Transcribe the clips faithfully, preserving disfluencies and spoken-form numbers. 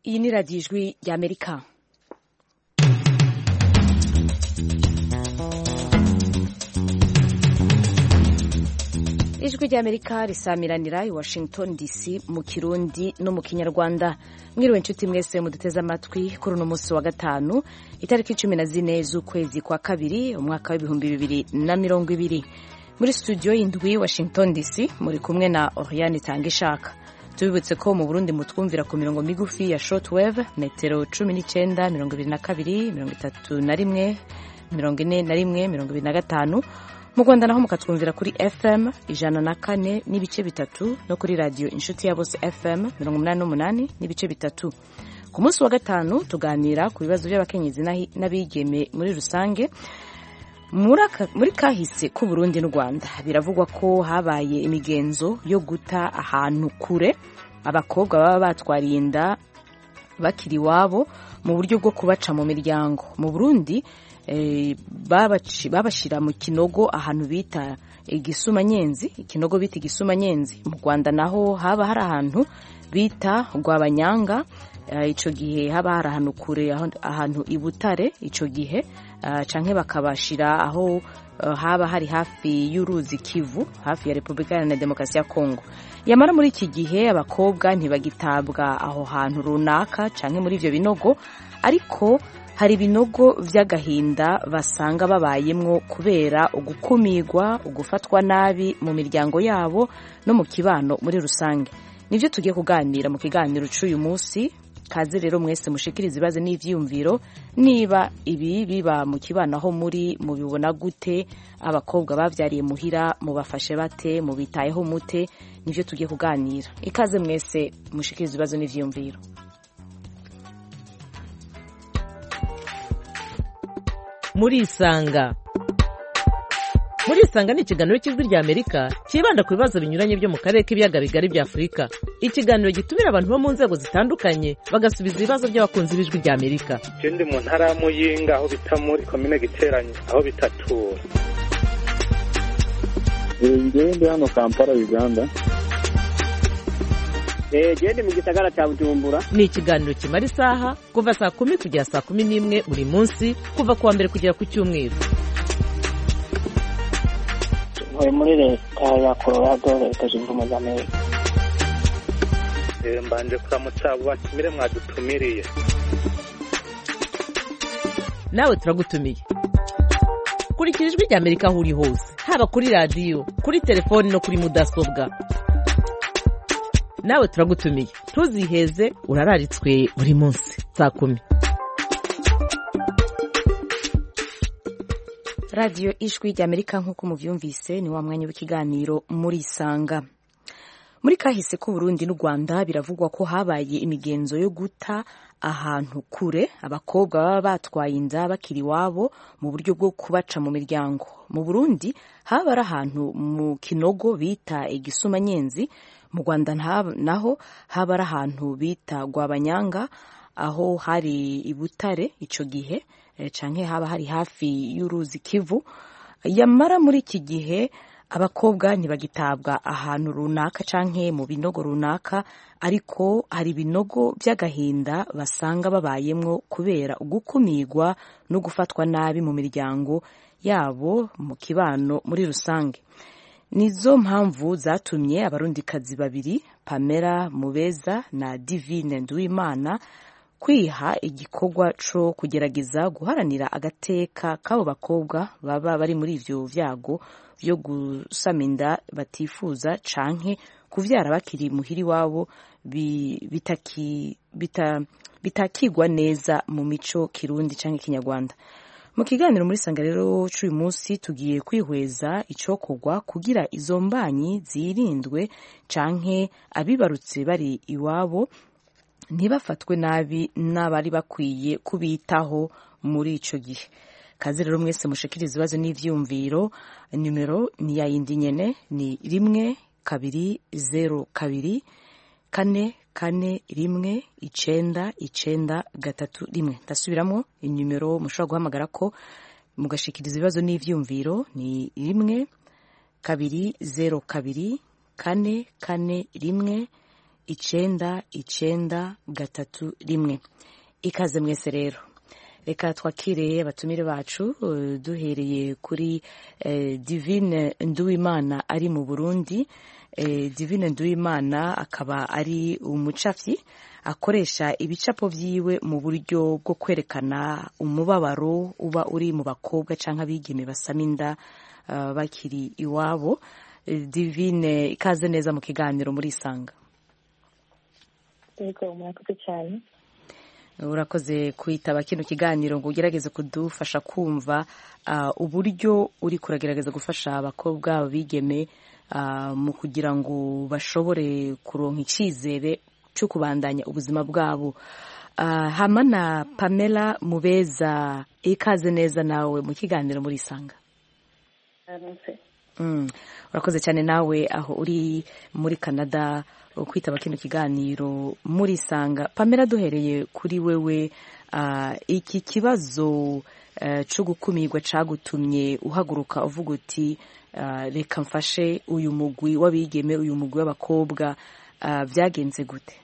Iyi ni radiyo ijwi ry'Amerika. Ijwi ry'Amerika risamiranira i Washington D C mu Kirundi no mu Kinyarwanda. Mwiriwe inshuti mwese muduteze amatwi kuri uno munsi wa gatanu itariki cumi na zine z'ukwezi kwa kabiri umwaka w'ibihumbi bibiri na mirongo ibiri. Muri studio y'indwi Washington D C muri kumwe na Oriane Tangishaka. Tubibutse ko mu Burundi mutwumvira ku mirongo migufi ya shortwave metero cumi n'icenda mirongo ibiri na kabiri mirongo itatu na rimwe mirongo ine na rimwe mirongo ibiri na gatanu. Mu Rwanda naho mukatwumvira kuri F M ijana na kane n'ibice bitatu no kuri radio Inshuti ya Bose F M mirongo umunani n'umunani n'ibice bitatu. Ku munsi wa gatanu tuganira ku bibazo by'abakenyezi n'abigeme muri rusange. Muri kahise ku Burundi n'u Rwanda biravugwa ko habaye imigenzo yo guta ahantu kure abakobwa baba batwariye inda bakiri wabo mu buryo bwo kubaca mu miryango. Mu Burundi eh, babashira mu kinogo ahantu bita igisumanyenzi ikinogo bita igisumanyenzi. Mu Rwanda naho haba hari ahantu bita Rwabanyanga. Uh, ico gihe haba hari ahantu kure ahantu ibutare ico gihe uh, canke bakabashira aho uh, haba hari hafi y'uruzi Kivu hafi ya Republika ya Demokarasi ya Kongo. Yamara muri iki gihe abakobwa ntibagitabwa aho hantu runaka canke muri ivyo binogo, ariko hari binogo vy'agahinda basanga babayemwo kubera ugukumigwa ugufatwa nabi mu miryango yabo no mu kibano muri rusange. Nivyo tugiye kuganira mu kiganiro c'uyu munsi. Kaze rero mwese mushikiriza ibibazo n'ivyiyumviro, niba ibi biba mu kibano aho muri mubibona gute, abakobwa bavyariye muhira mubafashe bate, mubitayeho mute, nivyo tugiye kuganira. Ikaze mwese mushikiriza ibibazo n'ivyiyumviro. Muri isanga Muri isanga ni ikiganiro cy'ijwi ry'Amerika kibanda ku bibazo binyuranye byo mu karere k'ibiyaga bigari bya Afurika. Ikiganiro gitumira abantu bo mu nzego zitandukanye bagasubiza ibibazo by'abakunzi b'ijwi ry'Amerika. Je ndi mu ntara ya Muyinga aho bita muri komine Giteranyi aho bitatura. Ngiye ndi hano Kampala Uganda. Eh je ndi mu gisagara cya Bujumbura. Ni ikiganiro kimara isaha kuva saa kumi kugera saa kumi n'imwe buri munsi kuva kuwa mbere kugera ku cyumweru. Muri leta ya Colorado leta zunze ubumwe za Amerika. Mbanje kuramutsa abo batumire mwadutumiriye. Nawe turagutumiye. Kurikira ijwi ry'Amerika aho uri hose, haba kuri radio, kuri telefone no kuri mudasobwa. Nawe turagutumiye. Tuziheze urararitswe buri munsi saa kumi. Radio Ijwi ry'Amerika nk'uko muvyumvise ni wa mwanya w'ikiganiro muri isanga. Muri kahise ku Burundi n'u Rwanda biravugwa ko habaye imigenzo yo guta ahantu kure abakobwa baba batwaye inda bakiri wabo mu buryo bwo kubaca mu miryango. Mu Burundi haba ari ahantu mu kinogo bita igisumanyenzi. Mu Rwanda naho haba ari ahantu bita Rwabanyanga aho hari ibutare ico gihe canke haba hari hafi y'uruzi Kivu. Yamara muri iki gihe abakobwa ntibagitabwa ahantu runaka canke mu binogo runaka, ariko hari binogo by'agahinda basanga babayemwo kubera ugukumigwa no gufatwa nabi mu miryango yabo mu kibano muri rusange. Nizo mpamvu zatumye abarundikazi babiri Pamela Mubeza na Divine Nduwimana kwiha igikorwa co kugerageza guharanira agateka k'abo bakobwa baba bari muri ivyo vyago vyo gusama inda batifuza canke kuvyara bakiri muhiri wabo bitaki bita bitakigwa neza mu mico Kirundi canke Kinyarwanda. Mu kiganiro muri sanga rero c'uyu munsi tugiye kwihweza icokorwa kugira izo mbanyi zirindwe canke abibarutse bari iwabo ntibafatwe nabi n'abari bakwiye kubitaho muri ico gihe. Kazi rero mwese mushikiriza ibibazo n'ivyumviro. Numero ni ya yindi nyene, ni rimwe kabiri zero kabiri kane kane rimwe icenda icenda gatatu rimwe. Ndasubiramo numero mushobora guhamagara ko mugashikiriza ibibazo n'ivyumviro ni rimwe kabiri zero kabiri kane kane rimwe icenda icenda gatatu rimwe. Ikaze mwese rero, reka twakire abatumire bacu duhereye kuri eh, Divine Nduwimana ari mu Burundi. eh, Divine Nduwimana akaba ari umucafyi akoresha ibicapo vyiwe mu buryo bwo kwerekana umubabaro uba uri mu bakobwa canke abigeme basama inda uh, bakiri iwabo. eh, Divine, ikaze neza mu kiganiro muri Isanga. Yego, murakoze cyane. Urakoze kwitaba kino kiganiro ngo ugerageze kudufasha kumva uh, uburyo uri kuragerageza gufasha abakobwa abigeme uh, mu kugira ngo bashobore kuronka icizere cyo kubandanya ubuzima bwabo. Uh, Hamana Pamela Mubeza, ikaze neza nawe mu kiganiro muri Isanga. Mm. Urakoze cyane nawe aho uri muri Canada kwitaba kino kiganiro muri Isanga. Pamela, duhereye kuri wewe, uh, iki kibazo uh, cyo gukumirwa cagutumye uhaguruka uvuga uti uh, reka mfashe uyu mugwi w'abigeme, uyu mugwi w'abakobwa, uh, byagenze gute?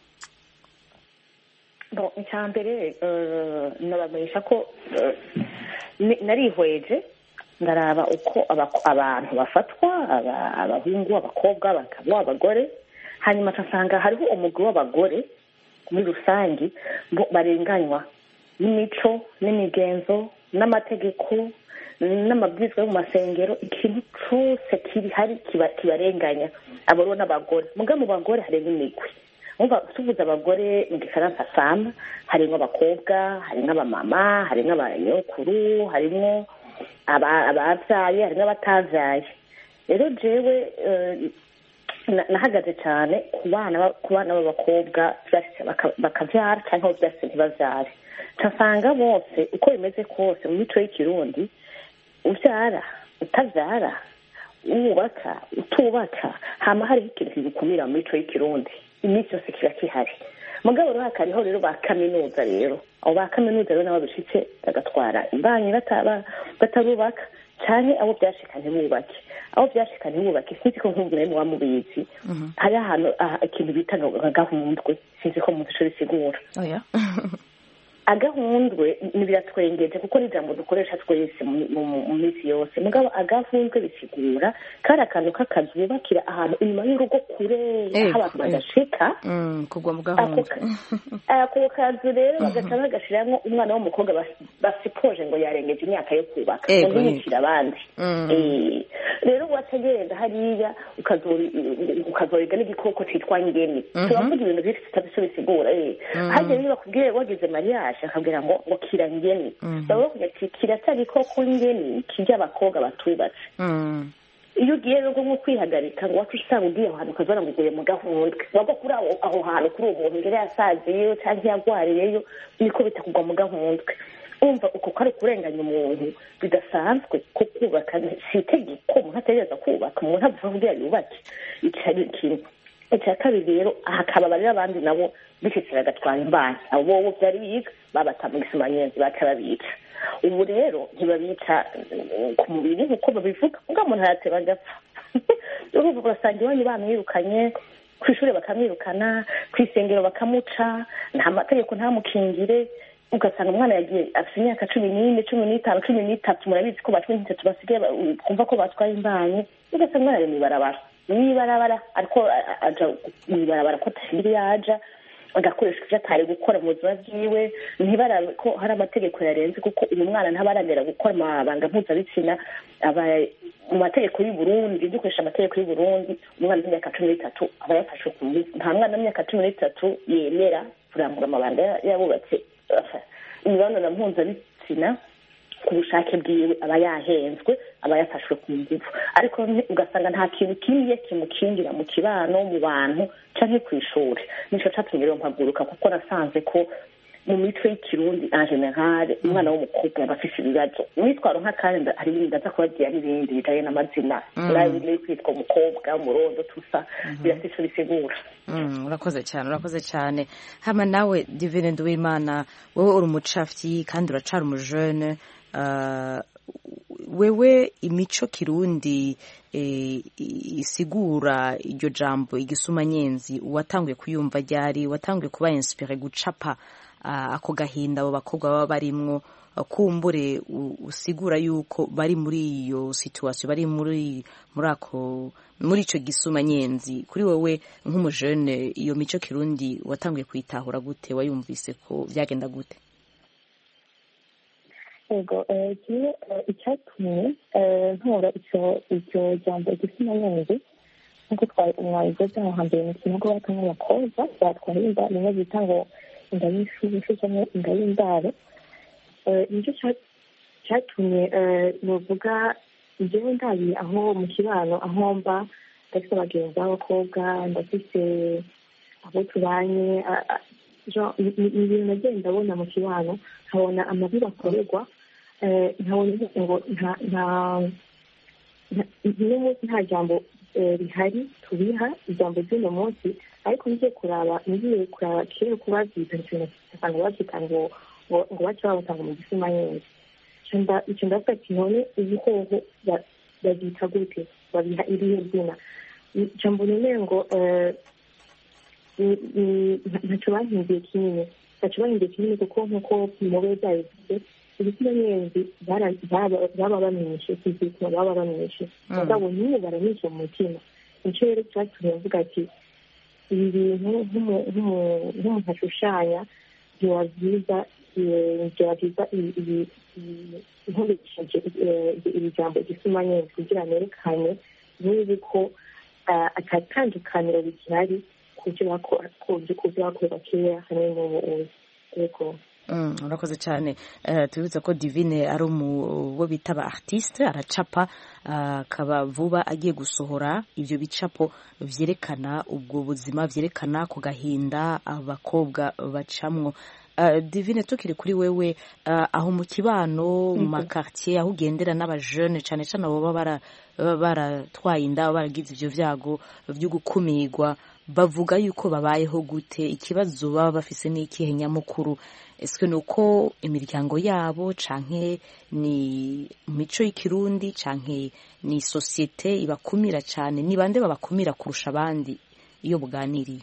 Bon, icyambere uh, nabamenyesha ko uh, narihweje ndaraba uko abantu bafatwa, abahungu, abakobwa, abagabo, abagore. Hanyuma nsanga hariho umugwi w'abagore muri rusange barenganywa n'imico n'imigenzo n'amategeko n'amabwiriza yo mu masengero. Ikintu cyose kiri hari kibarenganya aboro n'abagore. Muga mu bagore harimo imigwi. Umva tuvuze abagore mu gifaransa femme, harimo abakobwa, harimo abamama, harimo abanyokuru, harimo abavyaye, harimo abatavyaye. Rero jewe nahagaze cyane ku bana ku bana b'abakobwa bakavyara cyangwa byase ntibavyare. Nsanga bose uko bimeze kose mu mico y'ikirundi, uvyara utavyara, ubaka utubaka, hama hari ikintu kigukumira mu mico y'ikirundi. Imico yose kiba kihari. Mugabo rero hakariho rero ba kaminuza rero. Abo ba kaminuza rero nabo bishitse bagatwara imbanyi bataba batarubaka cyane abo byashikanye bubake. Abo byashikanye bubake sinzi ko nk'umwe mu bamubizi. Hari ahantu ikintu bita agahundwe, sinzi ko mu dushuri sigura. Oya. Agahundwe ni biratwengeje kuko ni jambo dukoresha twese mu minsi yose. Mugabo agahundwe bisigura kari akantu k'akazi bubakira ahantu inyuma y'urugo kure aho abantu badashika. Mm, kugwa mu gahundwe. Ako kazi rero bagaca bagashiramwo umwana w'umukobwa basipoje ngo yarengeje imyaka yo kubaka ngo ntiyicire abandi. Rero wategereza hariya ukazoriga n'igikoko citwa ngeni. Turavuga ibintu byinshi tutabisho bisigura. Hajya niba bakubwiye wagize mariage akabwira ngo ngo kirangeni. Baba bakubwira ati kiratari koko ngeni kijya abakobwa batubatse. Iyo ugiye rero nko kwihagarika ngo wacu usanga ugiye ahantu ukazora ngo uguye mu gahundwe, wagwa kuri aho aho hantu kuri uwo muntu ngere yasaziyeyo cyangwa yagwariyeyo, niko bitakugwa mu gahundwe. Umva uko kari kurenganya umuntu bidasanzwe ko kubaka si itegeko, umuntu ategereza kubaka, umuntu avuga kugira yubake. Icari ikintu icya kabiri rero hakababarira abandi nabo bishikira gatwara imbanyi. Abo bo byari biga babata mu gisumanyenzi bakababica. Ubu rero ntibabica ku mubiri nk'uko babivuga, ubwo umuntu arateba agapfa. Uruvuga urasanga iwanyu bamwirukanye, ku ishuri bakamwirukana, ku isengero bakamuca, nta mategeko ntamukingire. Ugasanga umwana yagiye afite imyaka cumi n'ine, cumi n'itanu, cumi n'itatu, murabizi ko batwe n'itatu basigaye kumva ko batwaye imbanyi. Ugasanga umwana ari mw'ibarabara mw'ibarabara ariko aja mw'ibarabara ko atashiri yaja agakoresha ivyo atari gukora mu buzima bwiwe. Ntibara ko hari amategeko yarenze kuko uyu mwana ntabaragera gukora amabanga mpuzabitsina. Aba mu mategeko y'u Burundi, dukoresha amategeko y'u Burundi, umwana w'imyaka cumi n'itatu aba yafashwe ku ngufu. Nta mwana w'imyaka cumi n'itatu yemera kurangura amabanga yabubatse imibonano mpuzabitsina ku bushake bwiwe, aba yahenzwe, aba yafashwe ku ngufu. Ariko ugasanga nta kintu kimwe kimukingira mu kibano, mu bantu canke kw'ishuri. Nico catumye rero mpaguruka kuko nasanze ko mu mico y'ikirundi en general umwana w'umukobwa aba afise ibibazo. Mwitwaro nk'akandi hari ibindi ndaza kubagira n'ibindi bijanye n'amazina. Urabizi kwitwa umukobwa, umurondo, tusa birafise bisigura. Urakoze cyane, urakoze cyane. Hama nawe Divine Nduwimana, wowe uri umucafyi kandi uracari umujene, wewe imico kirundi isigura iryo jambo igisumanyenzi watanguye kuyumva ryari, watanguye kuba inspire gucapa ako gahinda abo bakobwa baba barimwo, kumbure usigura yuko bari muri iyo situation, bari muri muri ako muri ico gisumanyenzi. Kuri wowe nk'umujene iyo mico kirundi watanguye kuyitahura gute, wayumvise ko byagenda gute? Ego kimwe icyatumye ntora icyo icyo jambo gisumanyenzi nkuko twabivuze aho hambere mu kinogo bakamwe abakobwa batwara inda rimwe bita ngo inda y'ishuri cyangwa inda y'indaro. Nicyo cyatumye nuvuga njyewe ndabi aho mu kibano aho mba ndafite abagenzi b'abakobwa, ndafite abo tubanye, ibintu nagenda ndabona mu kibano nkabona amabi bakorerwa, nkabona ngo n'umunsi nta jambo rihari tubiha ijambo ry'uno munsi, ariko ngiye kuraba ngiye kuraba kera ko babyita usanga babyita ngo ngo bace babutanga mu gisumanyenzi. Icyo ndavuga ati none ibihoho babyita gute, babiha irihe zina? Ijambo nemeye ngo ntacyo bahinduye kinini, ntacyo bahinduye kinini kuko nk'uko mube byabivuze ibisumanyenzi baba bamenyeshe, kizituma baba bamenyeshe mugabo niyo baranyuze mu mutima. Nicyo rero cyatumye mvuga ati ibi bintu nk'umuntu ashushanya byaba byiza byaba byiza nkoresheje iri jambo gisumanyenzi kugira nerekane n'ubu ko atatandukaniro bigihari kubyo bakorera kera hamwe n'ubu. Yego. Urakoze cyane. Tubibutsa ko Divine ari bo bita ba artiste, aracapa akaba vuba agiye gusohora ibyo bicapo vyerekana ubwo buzima, vyerekana ku gahinda abakobwa bacamwo. Divine, tukiri kuri wewe, aho mu kibano mu makartier aho ugendera n'abajene cyane cyane abo baba baratwaye inda, baragize ivyo vyago byo gukumirwa, bavuga yuko babayeho gute? Ikibazo baba bafise n'ikihe nyamukuru? Eske nuko imiryango yabo canke ni mico y'ikirundi canke ni societe ibakumira cyane? Ni bande babakumira kurusha abandi iyo buganiriye?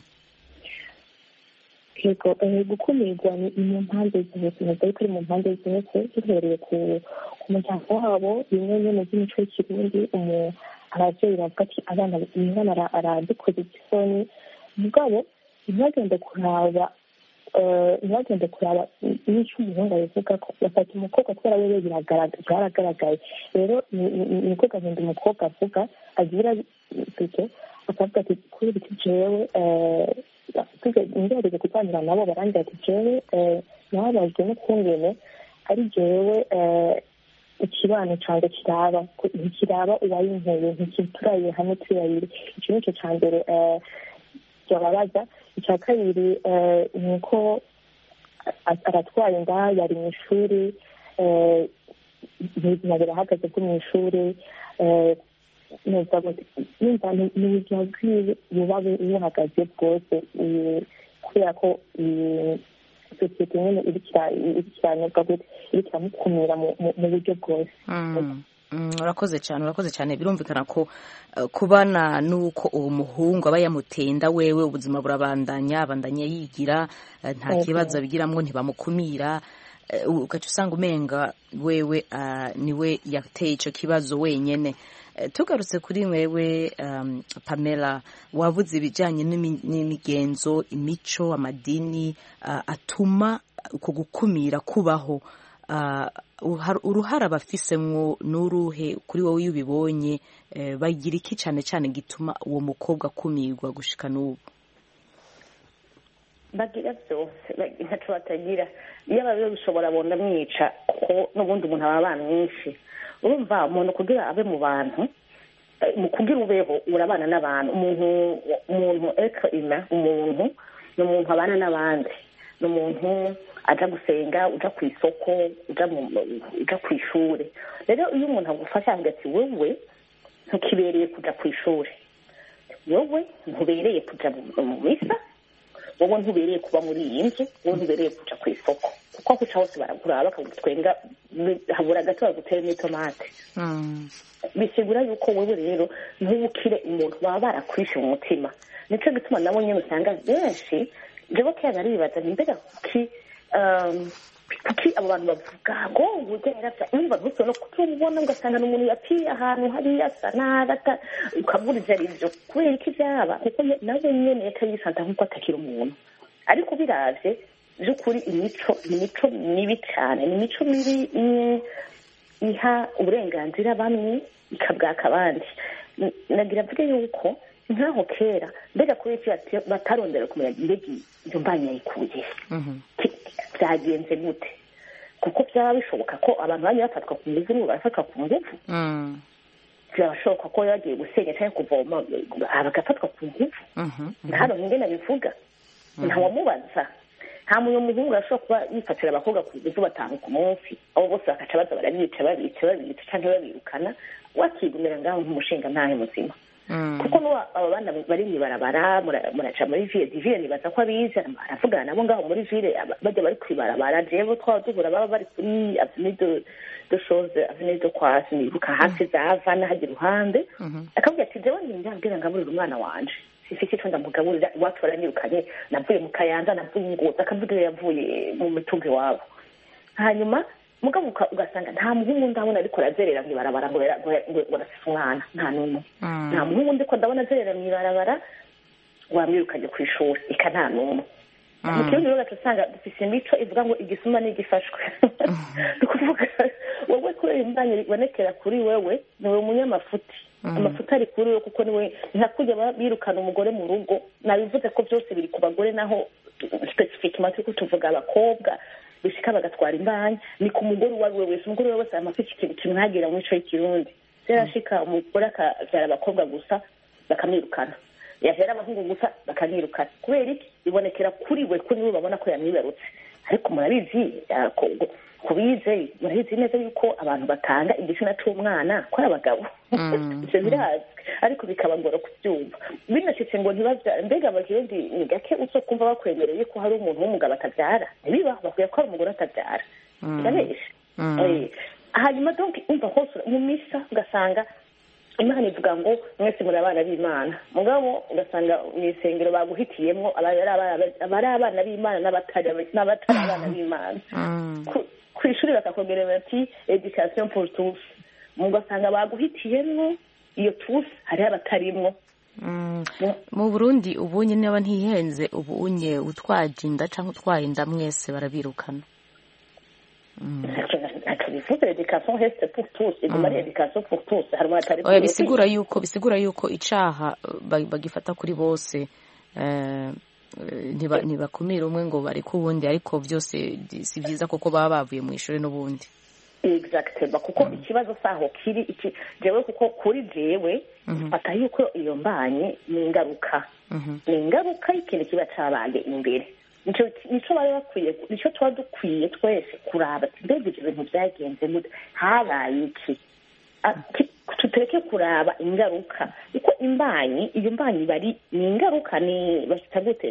Yego, gukumirwa ni mu mpande zose, ariko ari mu mpande zose duhereye ku muryango wabo. Bimwe nyine by'imico y'ikirundi ababyeyi bavuga ati abana umwana aradukoze isoni, mugabo ntibagende kuraba ntibagende kuraba n'icyo umuhungu abivuga ko bafata umukobwa kubera wewe biragaragaye. Rero niko gahunda umukobwa avuga agira gutyo, akavuga ati kuri biti jewe ngerageze kuganira nabo barangira ati jewe nababajwe n'ukungene ari jewe ikibano cyanjye kiraba ntikiraba uwayinkuye ntikituraye hamwe turi babiri. Icyo ni cyo cya mbere byababaza. Icya kabiri ni uko aratwaye inda, yari mu ishuri, ubuzima burahagaze bwo mu ishuri, numva n'ubuzima bwiwe buba buhagaze bwose kubera ko sosiyete nyine iriko iramukumira mu buryo bwose. Urakoze cyane, urakoze cyane. Birumvikana ko kubana nuko uwo muhungu aba yamutenda, wewe ubuzima burabandanya, abandanya yigira, nta kibazo abigiramwo, ntibamukumira, ugaca usanga umenga wewe niwe yateye ico kibazo wenyene. Tugarutse kuri wewe Pamela, wavuze ibijyanye n'imigenzo, imico, amadini atuma uko gukumira kubaho. Uruhara bafisemwo n'uruhe kuri wowe iyo ubibonye? Bagira iki cyane cyane gituma uwo mukobwa akumirwa gushika n'ubu? bagira byose ntacyo batagira. iyo ababiwe bishobora bonda mwica kuko n'ubundi umuntu aba bamwishe. urumva umuntu kugira abe mu bantu, mu kugira ubeho urabana n'abantu. umuntu umuntu eka ina umuntu ni umuntu abana n'abandi, ni umuntu aja gusenga, uja ku isoko, uja ku ishuri. rero iyo umuntu agufasha avuga ati wewe ntukibereye kuja ku ishuri, wowe ntubereye kuja mu misa, wowe ntubereye kuba muri iyi nzu, wowe ntubereye kuja ku isoko, kuko aho uca hose baragura bakagutwenga habura gato bagutera n'itomate bisigura yuko wewe rero ntubukire umuntu baba barakwishe mu mutima nicyo gituma nabo nyine usanga benshi jewe kera naribaza ni mbega kuki kuki abo bantu bavuga ngo uburyo yaravya umva gusa no kutubona ugasanga n'umuntu yapiye ahantu hariya asa nabi ukaburiza ivyo kubera iki vyaba kuko nawe nyene yakayisanta nk'uko atakira umuntu ariko biravye by'ukuri imico imico mibi cyane ni imico mibi iha uburenganzira bamwe ikabwaka abandi nagira mvuge yuko nkaho kera mbega kuri iki batarondera kumenya mbegi iyo mbanya yikuye byagenze gute kuko byaba bishoboka ko abantu banye bafatwa ku ngufu n'ubu barafatwa ku ngufu byabashoboka ko yagiye gusenya cyangwa kuvoma bagafatwa ku ngufu hano ninge nabivuga ntawamubaza nta muntu muhungu ashobora kuba yifatira abakobwa ku ngufu batanu ku munsi abo bose bakaca baza barabica babica babica cyangwa babirukana wakigumira ngaho nk'umushinga ntahe muzima kuko abo bana bari mw'ibarabara muraca muri ville diville nibaza ko abize aravugana nabo ngaho muri ville bajya bari kwibarabara jewe twaba duhura baba bari kuri avenue de de chose avenue de kwasi nibuka hasi zava n'ahajya iruhande akavuga ati jewe ndambwira ngaburira umwana wanje sifite icyo ndamugaburira iwacu baranyirukanye navuye mu Kayanza navuye Ngozi akavuga yavuye mu mitungo iwabo hanyuma mugabo ugasanga nta muhungu ndabona ariko arazerera mw'ibarabara ngo arasize umwana nta n'umwe nta muhungu ndiko ndabona azerera mw'ibarabara wamwirukanye ku ishuri ika nta n'umwe mu kirundi rero gaca usanga dufise imico ivuga ngo igisuma n'igifashwe ni ukuvuga wowe kubera imbanya ibonekera kuri wewe niwe umunyamafuti amafuta ari kuri we kuko niwe ntakujya birukana umugore mu rugo nabivuze ko byose biri ku bagore naho specifiquement turiko tuvuga abakobwa bishika bagatwara imbanya ni ku mugore uwo ari we wese umugore wese amafite ikintu kimwagira mu mico y'ikirundi serashika umugore akavyara abakobwa gusa bakamwirukana yahera abahungu gusa bakamwirukana kubera iki bibonekera kuri we kuri we babona ko yamwibarutse ariko murabizi kubize murabizi neza yuko abantu batanga igitsina c'umwana ko ari abagabo ivyo birazwi ariko bikabagora kubyumva binashitse ngo ntibavyara mbega abakirundi ni gake uzokumva bakwemereye ko hari umuntu w'umugabo atavyara ntibibaho bakwiye ko hari umugore atavyara birabesha hanyuma donc umva hose mu misa ugasanga Imana ivuga ngo mwese muri abana b'Imana mugabo ugasanga mw'isengero baguhitiyemwo abari abana b'Imana n'abatari n'abatari abana b'Imana ku ishuri bakakongera bati education pour tous mugasanga baguhitiyemwo iyo tous hari abatarimwo mu Burundi ubunye niba ntihenze ubunye utwaje inda canke utwaye inda mwese barabirukana bivuze education reste pour tous iguma ari education pour tous hari amatari oya bisigura yuko bisigura yuko icaha bagifata kuri bose eh ntiba ntibakumira umwe ngo bari ku wundi ariko byose si byiza kuko baba bavuye mu ishuri n'ubundi exactement kuko ikibazo saho kiri iki jewe kuko kuri jewe fata yuko iyo mbanye ni ingaruka ni ingaruka ikintu kiba cabaye imbere nico nico bari bakwiye nico tuba dukwiye twese kuraba mbega ibyo bintu byagenze mute habaye iki tutereke kuraba ingaruka kuko imbanyi iyo mbanyi bari ni ingaruka ni bashita gute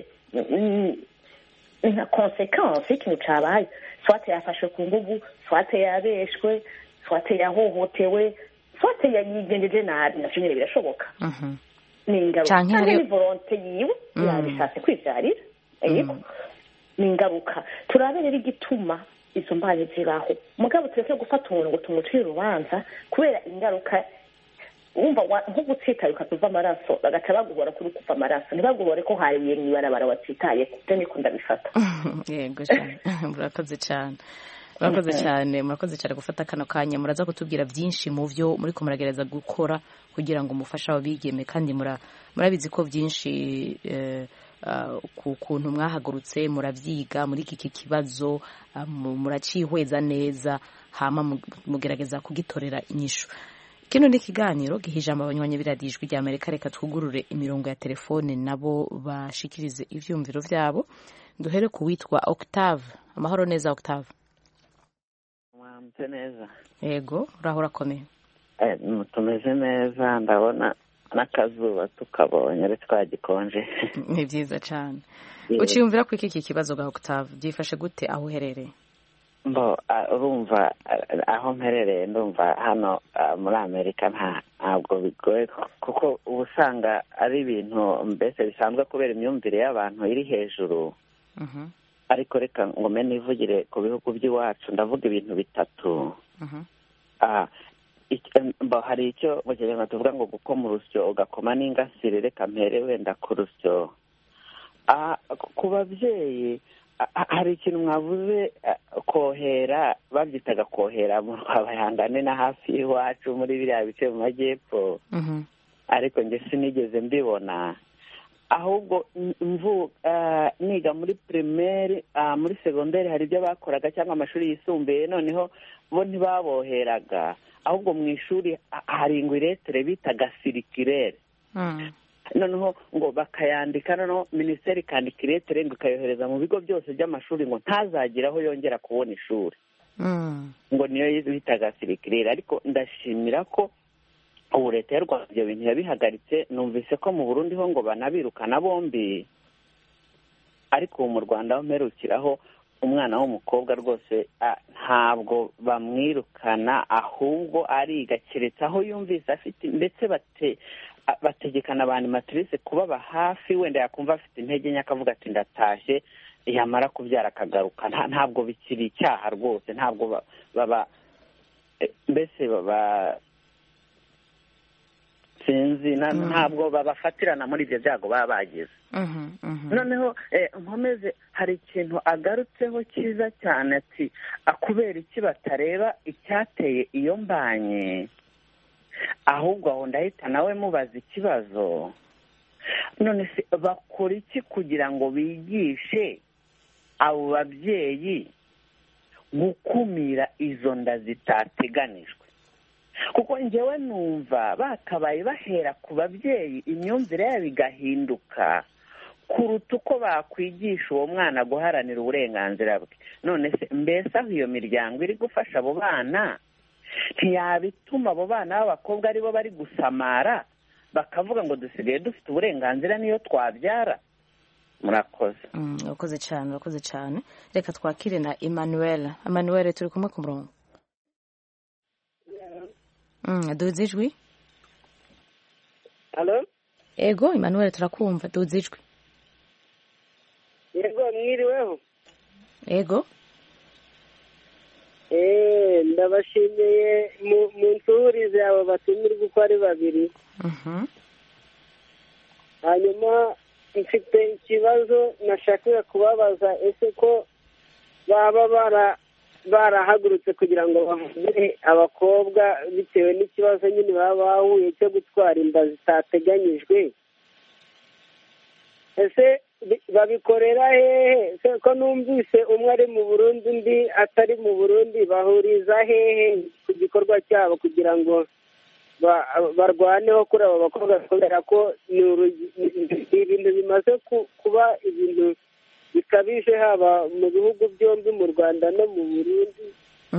nka consequence ikintu cabaye swate yafashwe ku nguvu swate yabeshwe swate yahohotewe swate yayigenjeje nabi navyo nyene birashoboka ni ingaruka ni volonté yiwe yabishatse kwivyarira ariko ni ingaruka turabera igituma izo mbanye zibaho mugabo tureke gufata umuntu ngo tumucire urubanza kubera ingaruka wumva nko gutsitaye ukatuva amaraso bagaca bagubora kuri kuva amaraso ntibagubore ko hariye mw'ibarabara watsitaye byo niko ndabifata yego cyane murakoze cyane murakoze cyane murakoze cyane gufata kano kanya muraza kutubwira byinshi mu byo muri ko muragereza gukora kugira ngo umufasha wabigeme kandi murabizi ko byinshi ku kuntu mwahagurutse muravyiga muri iki kibazo muracihweza neza hama mugerageza kugitorera inyishu kino ni kiganiro gihijamba abanywanyi biradijwe rya Amerika reka twugurure imirongo ya telefone nabo bashikirize ivyumviro vyabo duhere ku witwa Octave amahoro neza Octave mwamze neza yego urahora komeye eh mutumeze neza ndabona n'akazuba tukabonye ari twagikonje ni byiza cyane uciyumvira ko iki kibazo ga Octave byifashe gute aho uherereye mbo urumva aho mperereye ndumva hano muri amerika ntabwo bigoye kuko uba usanga ari ibintu mbese bisanzwe kubera imyumvire y'abantu iri hejuru. Ariko reka ngo mbe nivugire ku bihugu by'iwacu ndavuga ibintu bitatu. Hari icyo mu kinyarwanda tuvuga ngo gukoma urusyo ugakoma n'ingasire, reka mpere wenda ku rusyo. Ku babyeyi hari ikintu mwavuze kohera, babyitaga kohera mu Rwabayangane na hafi y'iwacu muri biriya bice mu majyepfo, ariko njye sinigeze mbibona. Ahubwo niga muri primaire, muri segonderi hari ibyo bakoraga cyangwa amashuri yisumbuye, noneho bo ntibaboheraga, ahubwo mu ishuri hari ingwiretere bitaga sirikirere, noneho ngo bakayandika, noneho minisiteri ikandika iretere ngo ikayohereza mu bigo byose by'amashuri ngo ntazagire aho yongera kubona ishuri, ngo niyo bitaga sirikirere. Ariko ndashimira ko ubu leta y'u Rwanda ibyo bintu yabihagaritse. Numvise ko mu Burundi ho ngo banabirukana bombi, ariko ubu mu Rwanda aho mperukiraho umwana w'umukobwa rwose ntabwo bamwirukana, ahubwo ariga keretse aho yumvise afite, ndetse bate bategekana abantu matrice kubaba hafi, wenda yakumva afite intege nke akavuga ati ndatashye, yamara kubyara akagaruka. Ntabwo bikiri icyaha rwose, ntabwo baba mbese baba sinzi ntabwo babafatirana muri ibyo byago baba bagize. Noneho nkomeze, hari ikintu agarutseho cyiza cyane, ati kubera iki batareba icyateye iyo mbanye, ahubwo aho ndahita nawe mubaza ikibazo, none se bakora iki kugira ngo bigishe abo babyeyi gukumira izo nda zitateganijwe? Kuko njyewe numva bakabaye bahera ku babyeyi, imyumvire yabo igahinduka, kuruta uko bakwigisha uwo mwana guharanira uburenganzira bwe. None se mbese aho iyo miryango iri gufasha abo bana ntiyabituma abo bana b'abakobwa aribo bari gusamara, bakavuga ngo dusigaye dufite uburenganzira niyo twabyara? Murakoze. Urakoze cyane, urakoze cyane. Reka twakire na Emmanuel. Emmanuel, turi kumwe ku murongo. Duze ijwi. Halo? Ego Emmanuel, turakumva, duze ijwi. Yego, mwiriweho? Ego. Eh, ndabashimiye mu nsurize abo batumirwa uko ari babiri. Hanyuma mfite ikibazo nashakaga kubabaza, ese ko baba bara barahagurutse kugira ngo bavure abakobwa bitewe n'ikibazo nyine baba bahuye cyo gutwara inda zitateganyijwe, ese babikorera hehe? Ko numvise umwe ari mu Burundi undi atari mu Burundi, bahuriza hehe ku gikorwa cyabo kugira ngo barwaneho kuri abo bakobwa, kubera ko ni ibintu bimaze kuba ibintu bikabije, haba mu bihugu byombi, mu Rwanda no mu Burundi.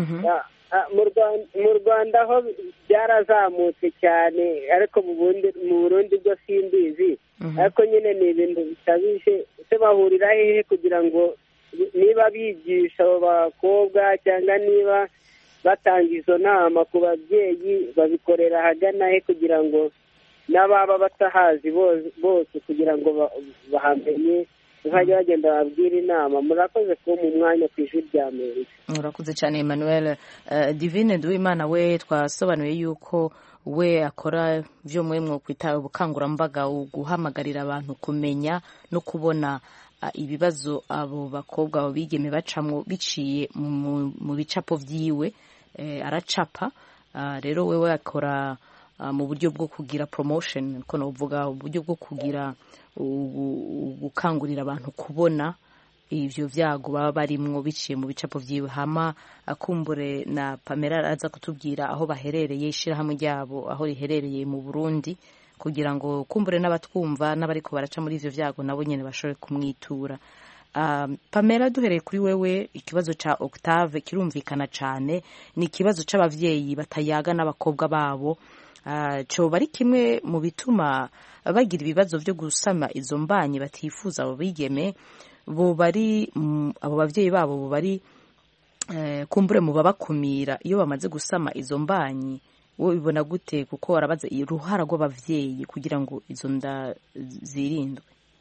Mu Rwanda ho byarazamutse cyane, ariko mu Burundi bwo simbizi. Ariko nyine ni ibintu bikabije. Ese bahurira hehe kugira ngo niba bigisha abo bakobwa cyangwa niba batanga izo nama ku babyeyi, babikorera ahagana he kugira ngo n'ababa batahazi bose kugira ngo bahamenye, nkajya bagenda babwira inama? Murakoze kuba mu mwanya ku ijwi rya Amerika. Urakoze cyane Emmanuel. Divine Duwimana we twasobanuye yuko we akora byo mwe mwo kwita ubukangurambaga, guhamagarira abantu kumenya no kubona ibibazo abo bakobwa bigeme bacamwo biciye mu bicapo vyiwe. Aracapa rero wewe akora mu buryo bwo kugira promotion, ko novuga uburyo bwo kugira gukangurira abantu kubona ivyo vyago baba barimwo biciye mu bicapo vyiwe. Hama akumbure na Pamela aza kutubwira aho baherereye, ishirahamwe ryabo aho riherereye mu Burundi, kugira ngo kumbure n'abatwumva n'abariko baraca muri ivyo vyago nabo nyene bashobore kumwitura. Uh, Pamela, duhereye kuri wewe, ikibazo ca Octave kirumvikana cane, ni ikibazo c'abavyeyi batayaga n'abakobwa babo. Uh, co bari kimwe mu bituma bagira ibibazo vyo gusama izo mbanyi batifuza abo bigeme, bo bari mm, abo bavyeyi babo bo bari kumbure mu babakumira iyo bamaze gusama izo mbanyi wowe bibona gute kuko warabaza uruhara rw'abavyeyi kugira ngo izo nda zirindwe?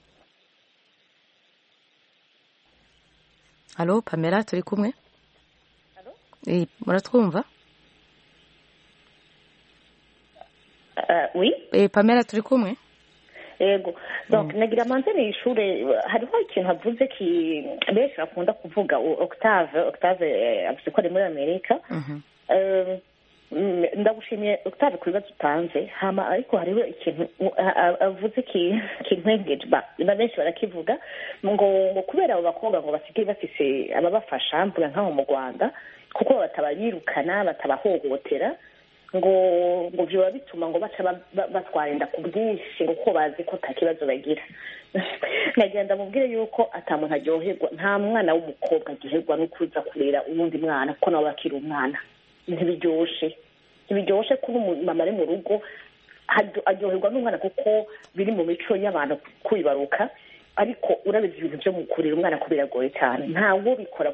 Halo Pamela, turi kumwe? Halo? Eh, muratwumva? Uh, oui. Eh, Pamela, turi kumwe? Yego. Donc mm. nagira manze ni ishure hariho ikintu havuze ki benshi bakunda kuvuga Octave Octave avuze ko ari muri Amerika. Mhm. Mm ndagushimiye Octave kuri bazo utanze hama ariko hariho ikintu avuze ki kinwengeje ba benshi barakivuga ngo ngo kubera abo bakobwa ngo basigaye bafise ababafasha mvuga nkaho mu Rwanda kuko batabayirukana batabahohotera ngo ngo byo bituma ngo baca batwarinda ku bwinshi ngo bazi ko nta kibazo bagira. Nagenda mubwire yuko atamuntu aryoherwa nta mwana w'umukobwa aryoherwa no kuza kurera uwundi mwana kuko nawe akiri umwana. Ntibiryoshe ntibiryoshe kuba umumama ari mu rugo aryoherwa n'umwana kuko biri mu mico y'abantu kwibaruka, ariko urabizi ibintu byo mu kurera umwana ko biragoye cyane. Ntawo bikora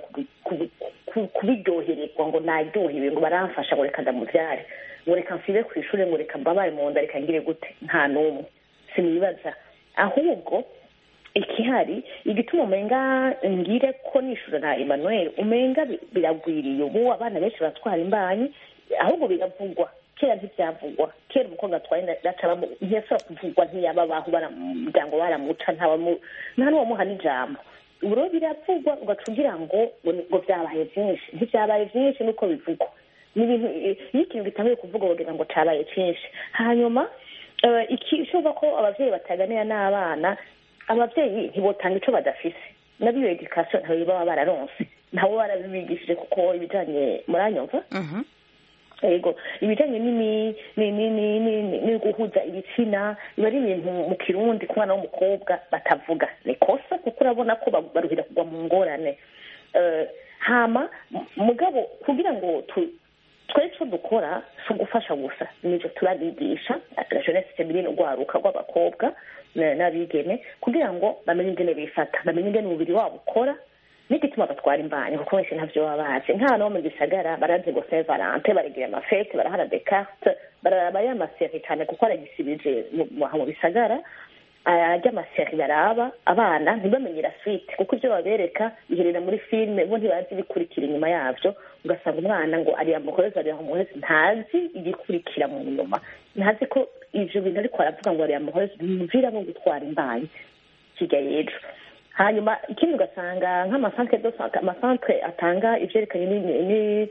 kubiryohererwa ngo naryohewe ngo baramfasha ngo reka ndamubyare ngo reka msibe ku ishuri ngo reka mbabaye mu nda reka ngire gute, nta n'umwe sinibaza. Ahubwo ikihari igituma umenga ngire ko nishura na Emmanuel umenga biragwiriye ubu abana benshi batwara imbanyi, ahubwo biravugwa. Kera ntibyavugwa, kera umukobwa atwaye ndaca ntiyasaba kuvugwa ntiyababaho baramuryango baramuca nta n'uwo muha n'ijambo. Ubu rero biravugwa ugacugira ngo ngo byabaye byinshi, ntibyabaye byinshi nuko bivugwa. Ni ibintu iyo ikintu gitangiye kuvuga bagira ngo cabaye cyinshi. Hanyuma ikishoboka ko abavyeyi bataganira n'abana, abavyeyi ntibotanga ico badafise. Nabiyo education ntayo baba bararonse, ntawo barabibigishije kuko ibijanye muranyumva. Mhm. Ego ibijanye nini nini nini ni guhuza ibitsina bari ibintu mu Kirundi ku bana w'umukobwa batavuga ni kosa kuko urabona ko baruhira kugwa mu ngorane. Eh hama mugabo kugira ngo twese dukora so gufasha gusa nijo turabigisha la jeunesse féminine ugwaruka rw'abakobwa n'abigeme kugira ngo bamenye ingene bifata, bamenye ingene umubiri wabo ukora n'igituma batwara imbanyi kuko wese ntavyo babazi. Nk'abantu bo mu gisagara barazi ngo Saint Valentin baragira amafete barahana des cartes baraba y'amaseri cyane kuko aragisibije mu bisagara ajya amaseri baraba abana ntibamenyera suite kuko ibyo babereka biherera muri filime bo ntibazi bikurikira inyuma yavyo, ugasanga umwana ngo ari amukoreza ari amukoreza ntazi igikurikira mu nyuma, ntazi ko ivyo bintu ariko aravuga ngo ari amukoreza bimvira no gutwara imbanyi kigaye ejo. Hanyuma ikindi ugasanga nk'amasantre de santé amasantre atanga ivyerekanye ni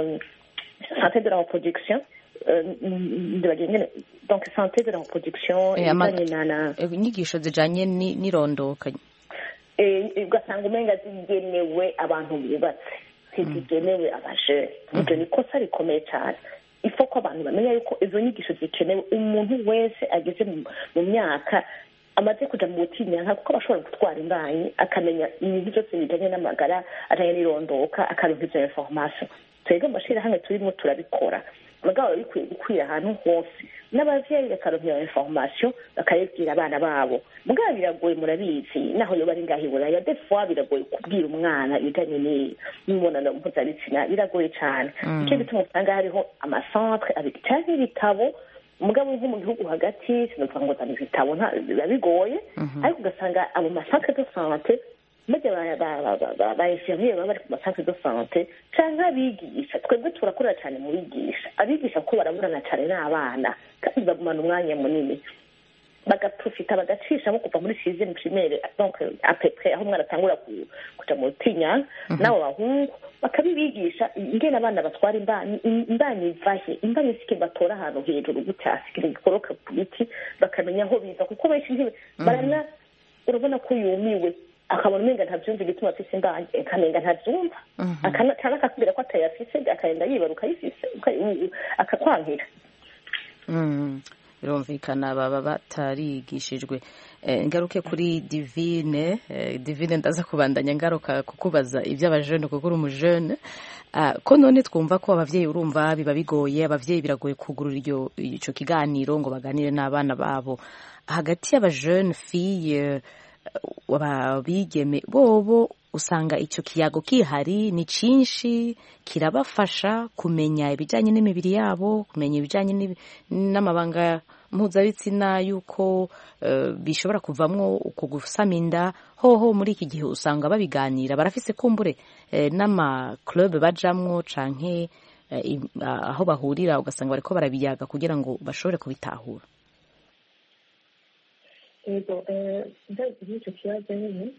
santé de la reproduction ndibagenge donc santé de la reproduction na inyigisho zijanye n'irondoka eh ugasanga umenga zigenewe abantu bubatse zigenewe abaje ibyo ni kosa rikomeye cyane. Ifo ko abantu bamenya yuko izo nyigisho zikenewe umuntu wese ageze mu myaka amaze kuja mu butinyanka kuko bashobora gutwara imbanyi akamenya ibintu byose bijanye n'amagara ajanye n'irondoka akaronka izo information. Twebwe amashira hamwe turimo turabikora mugabo bikwiye gukwira ahantu hose n'abavyeyi bakaronka iyo information bakayibwira abana babo. Mugabo biragoye murabizi naho yo bari ngahibura ya des fois biragoye kubwira umwana ibijanye n'imibonano mpuzabitsina biragoye cyane. Icyo bituma usanga hariho amasantre abitanye ibitabo mugabo nko mu gihugu hagati sinovuga ngo zana ibitabo nta biba bigoye, ariko ugasanga abo masantre de santé maze ba infirmier baba bari ku masantre de santé canke abigisha. Twebwe turakora cyane mu bigisha abigisha ko baraburana cyane n'abana kandi bagumana umwanya munini bagaprofita bagacisha nko kuva muri sixième primaire donc à peu près aho mwana atangura kuja mu tinya nabo bahungu bakabibigisha ingene abana batwara imbanyi imbanyi ivahe imbanyi sike batora ahantu hejuru gutasi gikoroka ku biti bakamenya aho biza kuko benshi ntibe barana urabona ko yumiwe akabona umenga ntavyumva igituma afise imbanyi akamenga ntavyumva akana akakubwira ko atayafise akagenda yibaruka yifise akakwankira. Mm. Birumvikana baba batarigishijwe. Ngaruke kuri Divine Divine ndaza kubandanya ngaruka kukubaza iby'abajene kuko uri umujene ko none twumva ko abavyeyi urumva biba bigoye abavyeyi biragoye kugurura iryo ico kiganiro ngo baganire n'abana babo hagati y'abajene fille abigeme bobo usanga icyo kiyago kihari ni cyinshi, kirabafasha kumenya ibijyanye n'imibiri yabo, kumenya ibijyanye n'amabanga mpuzabitsina y'uko bishobora kuvamwo uko gusama inda. Hoho muri iki gihe usanga babiganira, barafise kumbure n'amaklub bajamwo canke aho bahurira ugasanga bariko barabiyaga kugira ngo bashobore kubitahura. Ego ndazi icyo kibazo nyine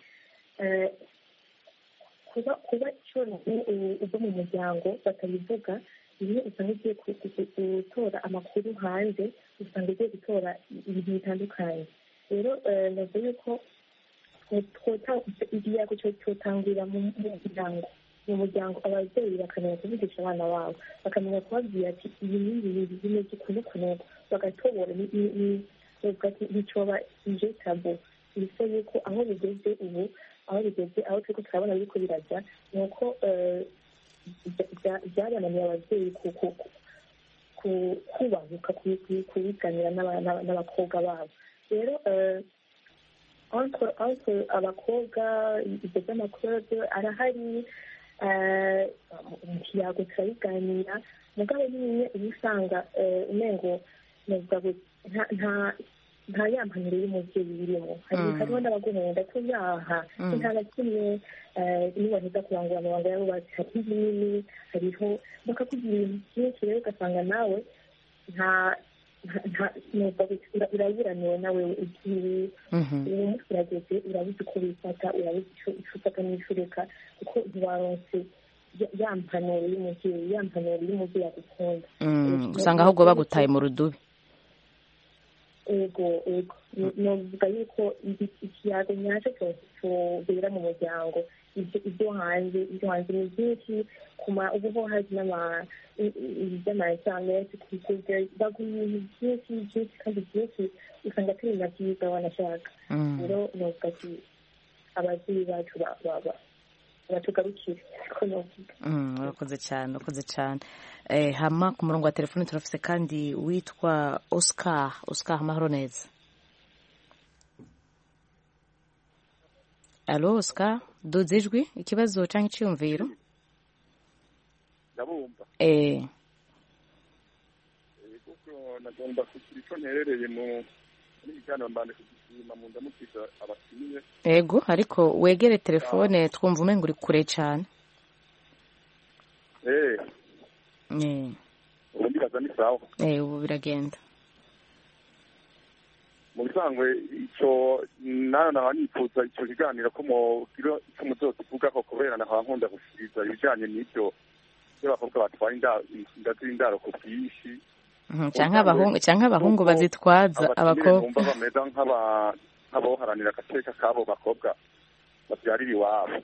kuba kuba cyoroshye uva mu muryango batabivuga, iyo usanga ugiye gutora amakuru hanze usanga ugiye gutora ibintu bitandukanye. Rero navuga yuko igiyago cyotangurira mu muryango mu muryango ababyeyi bakamenya kuvugisha abana babo, bakamenya kubabwira ati ibi n'ibi bintu bimeze ukuntu ukuntu, bagatobora nticoba ije tabo. Bisa yuko aho bigeze ubu, aho bigeze aho turiko turabona biriko birajya, ni uko byabananiye ababyeyi kubahuka kubiganira n'abakobwa babo. Rero abakobwa ibyo by'amakuru arahari, mu kiyago turabiganira, mugabo nyine uba usanga umengo nta ya mpanuro y'umubyeyi birimo. Hariho n'abaguhenda tuyaha nta na kimwe nibaheza kurangura amabanga yabo bazi, hari ibinini, hariho bakakubwira ibintu byinshi. Rero ugasanga nawe nta uraburaniwe nawe ugiye uwo munsi urageze, urabuze uko wifata, urabuze icyo ufata n'icyo ureka, kuko ntiwaronse ya mpanuro y'umubyeyi, ya mpanuro y'umubyeyi agukunda. Usanga ahubwo bagutaye mu rudubi. Ego ego novuga yuko ikiyago nyacyo cyobera mu muryango. Ibyo hanze ibyo hanze ni byinshi, kuma ubu haje n'amasamesi baguha ibintu byinshi byinshi kandi byinshi usanga atari na byiza wanashaka. Rero novuga ati ababyeyi bacu batugarukire ko novuga. Urakoze cyane urakoze cyane. Hama ku murongo wa telefone turafise kandi witwa Oscar. Oscar, amahoro neza? Alo Oscar, duze ijwi, ikibazo cyangwa icyiyumviro? Ndabumva. Eh. Kuko nagomba kugira icyo nterereye mu n'ibijyana mbande kugishima mu ndamukisha abakiriye. Ego, ariko wegere telefone twumva umengo uri kure cyane. Eh. Eh. Ubundi baza ni sawa. Eh, ubu biragenda. Mu bisanzwe icyo nayo naho nifuza icyo kiganiro ko mugira icyo muzozi vuga ko kubera naho nkunda gushiriza ibijyanye n'ibyo by'abakobwa batwara inda z'indaro ku bwinshi. Cyangwa abahungu cyangwa abahungu bazitwaza abakobwa. Bumva bameza nk'aba nk'abaharanira agateka kabo bakobwa babyarira iwabo.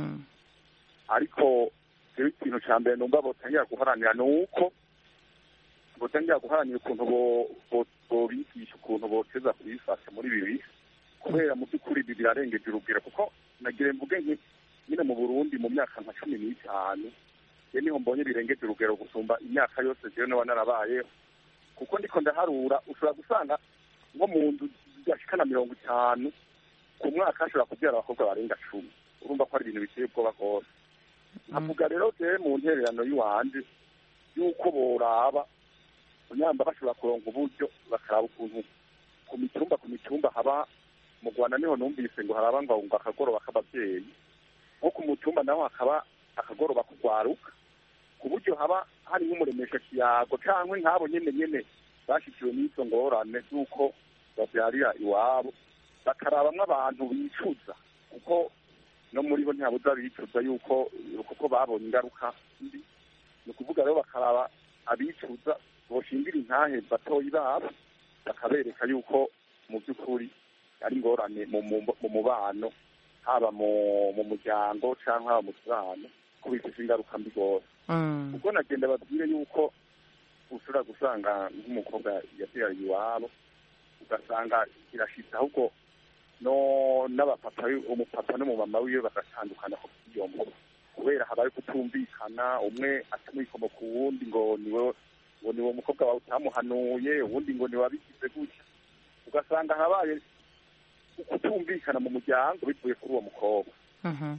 Ariko rero ikintu cya mbere numva botangira guharanira ni uko botangira guharanira ukuntu bobigisha ukuntu boteza kubifasha muri ibi bihe, kubera mu by'ukuri ibi birarengeje urugero. Kuko nagire mvuge nyine mu Burundi mu myaka nka cumi n'itanu ye niho mbonye birengeje urugero gusumba imyaka yose jewe n'aba narabayeho. Kuko ndiko ndaharura ushobora gusanga nko mu nzu zigashikana mirongo itanu ku mwaka hashobora kubyara abakobwa barenga cumi. Urumva ko ari ibintu biteye ubwoba rwose. Nkavuga rero jewe mu ntererano y'iwanje y'uko boraba nyamba bashobora kuronka uburyo bakaraba ukuntu ku mitumba ku mitumba haba mu Rwanda niho numvise ngo haraba ngo akagoroba k'ababyeyi, nko ku mutumba naho hakaba akagoroba kugwaruka, ku buryo haba hari nk'umuremesha kiyago cyangwa nk'abo nyene nyene bashikiwe n'izo ngorane z'uko babyarira iwabo, bakarabamwo abantu bicuza, kuko no muri bo ntihabuza bicuza yuko kuko babonye ingaruka mbi. Ni ukuvuga rero bakaraba abicuza boshingira intahe batoyi babo, bakabereka yuko mu by'ukuri ari ingorane mu mubano, haba mu muryango cyangwa haba mu kibano, ko bifite ingaruka mbi rwose. Ubwo nagenda babwire yuko ushobora gusanga nk'umukobwa yabyariye iwabo ugasanga irashitse, ahubwo no n'abapapa umupapa n'umumama wiwe bagatandukana ku byiyombo, kubera habaye kutumvikana, umwe atamwikomo ku wundi ngo niwe ngo niwo mukobwa wawe utamuhanuye, ubundi ngo niwe wabigize gutya. Ugasanga habaye kutumvikana mu muryango bivuye kuri uwo mukobwa. Ni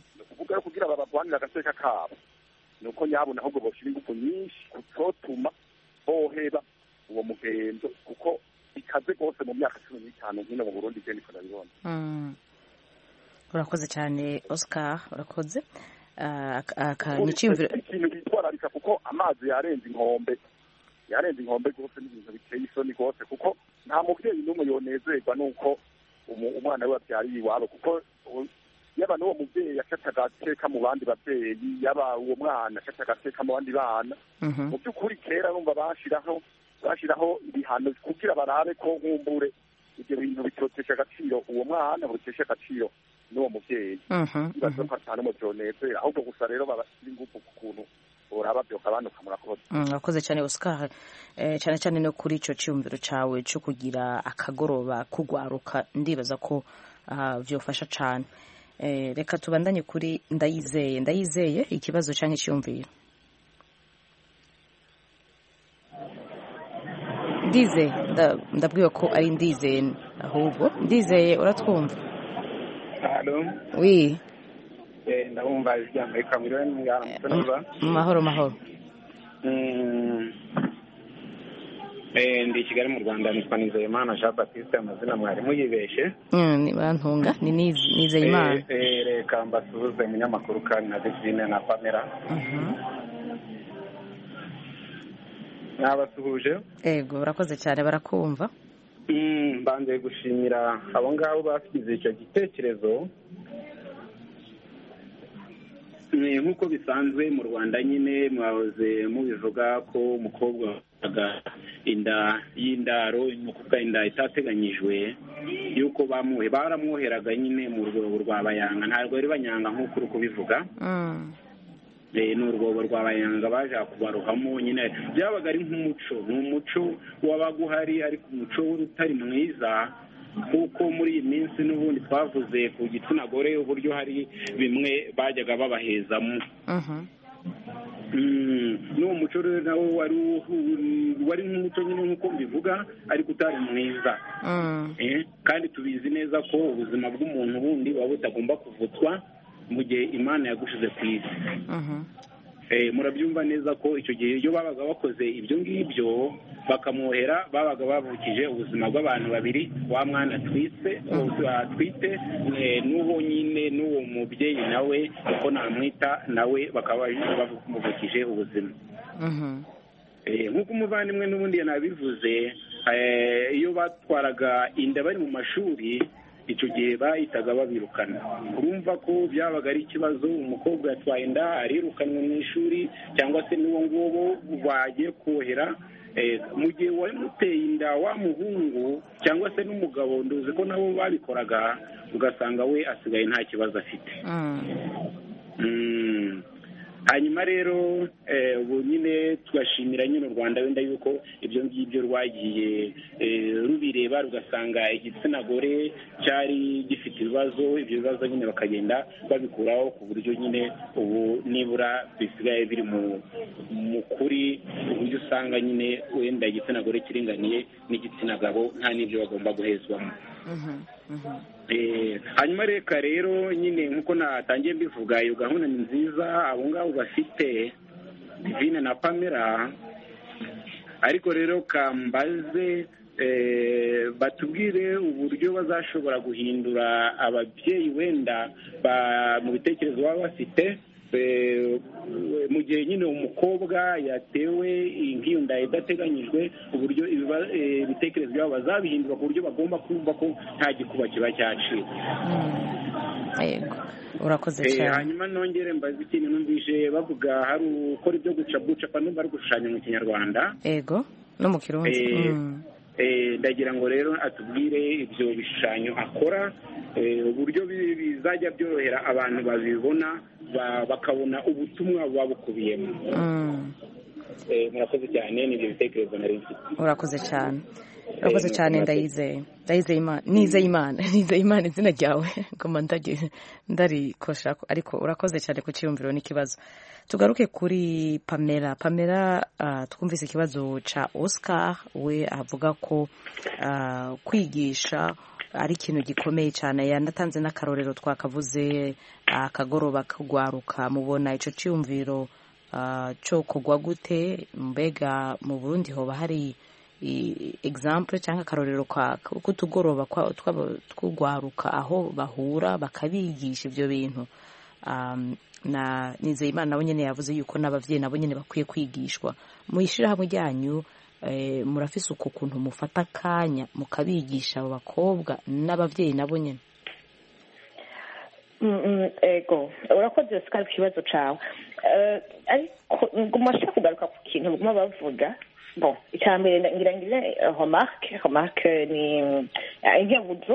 novuga yo kugira babagwanira agateka kabo nuko nyabona ahubwo boshira ingufu nyinshi kutotuma boheba uwo mugenzo kuko ikaze rwose mu myaka cumi n'itanu nkino mu Burundi je niko nabibona. Urakoze cyane Oscar, urakoze. Niciyumvira ikintu bitwararika kuko amazi yarenze inkombe yarenze inkombe rwose n'ibintu biteye isoni rwose kuko nta mubyeyi n'umwe yonezerwa nuko umwana we abyariye iwabo kuko yaba n'uwo mubyeyi yafata agateka mu bandi babyeyi yaba uwo mwana afata agateka mu bandi bana mu by'ukuri kera numva bashiraho bashiraho ibihano kugira barabe ko nkumbure ibyo bintu bitotesha agaciro uwo mwana butesha agaciro n'uwo mubyeyi bibazo ko atanu mu byonezera ahubwo gusa rero babashyira ingufu ku kuntu uraba byoka banuka murakoze. Urakoze cyane Oscar, cyane cyane no kuri ico cyumviro cawe cyo kugira akagoroba kugwaruka ndibaza ko vyofasha cyane. Reka tubandanye kuri Ndayizeye. Ndayizeye ikibazo cyangwa icyumviro? Ndize ndabwiwe ko ari Ndizeye ahubwo Ndizeye uratwumva? Halo. Oui. Eh ndabumva ijambo kamiro n'umva. Mahoro mahoro. Mm. Eh ndi Kigali mu Rwanda nitwa Nizeyimana Jean Baptiste amazina mwari muyibeshe. Mm ni bantunga ni Nizeyimana. Eh, eh reka mbasuhuze munyamakuru kandi na Divine na Pamela. Mhm. Nabasuhuje. Ego urakoze cyane barakumva. Mm mbanje gushimira abo ngabo bafite icyo gitekerezo. Nk'uko bisanzwe mu Rwanda nyine mwahoze mubivuga ko umukobwa aga inda y'indaro umukobwa inda itateganyijwe yuko bamuhe baramwoheraga nyine mu rwobo rw'abayanga ntabwo ari banyanga nk'uko uri kubivuga. Mm. Eh ni urwobo rw'abayanga baje kubaruhamo nyine byabaga ari nk'umuco n'umuco wabaguhari ariko umuco utari mwiza kuko muri iyi minsi n'ubundi twavuze ku gitsina gore uburyo hari bimwe bajyaga babahezamo. Mhm. Mm n'uwo muco rero nawo wari wari nk'umuco nyine nk'uko mbivuga ariko utari mwiza. Mm. Eh kandi tubizi neza ko ubuzima bw'umuntu bundi baba butagomba kuvutswa mu gihe Imana yagushize ku isi. Mhm. Eh murabyumva neza ko icyo gihe iyo babaga bakoze ibyo ngibyo bakamwohera babaga bavukije ubuzima bw'abantu babiri wa mwana twise twite n'uwo nyine n'uwo mubyeyi nawe uko namwita nawe bakaba bavukije ubuzima. Mhm. Eh nk'uko umuvandimwe n'ubundi yanabivuze eh iyo batwaraga inda bari mu mashuri icyo gihe bahitaga babirukana. Urumva ko byabaga ari ikibazo umukobwa yatwaye inda arirukanwe mu ishuri cyangwa se n'uwo nguwo bagiye kohera mu gihe wari muteye inda wa muhungu cyangwa se n'umugabo nduzi ko nabo babikoraga ugasanga we asigaye nta kibazo afite. Hanyuma rero ubu nyine tugashimira nyine u Rwanda wenda yuko ibyo ngibyo rwagiye rubireba rugasanga igitsina gore cyari gifite ibibazo ibyo bibazo nyine bakagenda babikuraho ku buryo nyine ubu nibura bisigaye biri mu kuri uburyo usanga nyine wenda igitsina gore kiringaniye n'igitsina gabo nta n'ibyo bagomba guhezwamo. Hanyuma reka rero nyine nk'uko natangiye mbivuga iyo gahunda ni nziza abo ngabo bafite Divine na Pamela ariko rero kambaze batubwire uburyo bazashobora guhindura ababyeyi wenda mu bitekerezo baba bafite mu gihe nyine umukobwa yatewe nk'iyo nda idateganyijwe uburyo ibitekerezo byabo bazabihindura ku buryo bagomba kumva ko nta gikuba kiba cyacitse. Yego urakoze cyane. Hanyuma nongere mbaze ikintu numvise bavuga hari ukora ibyo guca gucapa n'umva ari gushushanya mu Kinyarwanda. Yego no mu Kirundi. Ndagira ngo rero atubwire ibyo bishushanyo akora uburyo bizajya byorohera abantu babibona bakabona ubutumwa buba bukubiyemo. Murakoze cyane n'ibyo bitekerezo nari mfite. Urakoze cyane urakoze cyane Ndayizeye Ndayizeyimana Nizeyimana Nizeyimana izina ryawe ngoma ndarikosha ariko urakoze cyane ku cyiyumviro n'ikibazo. Tugaruke kuri Pamela. Pamela uh, twumvise ikibazo ca Oscar we avuga ko uh, kwigisha ari ikintu gikomeye cyane. yanatanze n'akarorero twakavuze akagoroba kugwaruka. mubona ico cyumviro cyo kugwa gute? mbega mu Burundi hoba hari example cyangwa akarorero k'utugoroba tw'ugwaruka aho bahura bakabigisha ibyo bintu? na Nizeyimana nabo nyene yavuze yuko n'abavyeyi nabo nyene bakwiye kwigishwa. mu ishirahamwe ryanyu murafise uko kuntu mufata akanya mukabigisha abo bakobwa n'abavyeyi nabo nyene? ego urakoze Oscar ku kibazo cawe, ariko nguma nshaka kugaruka ku kintu baguma bavuga. bon icya mbere ngira ngire remarque remarque ni inkebuzo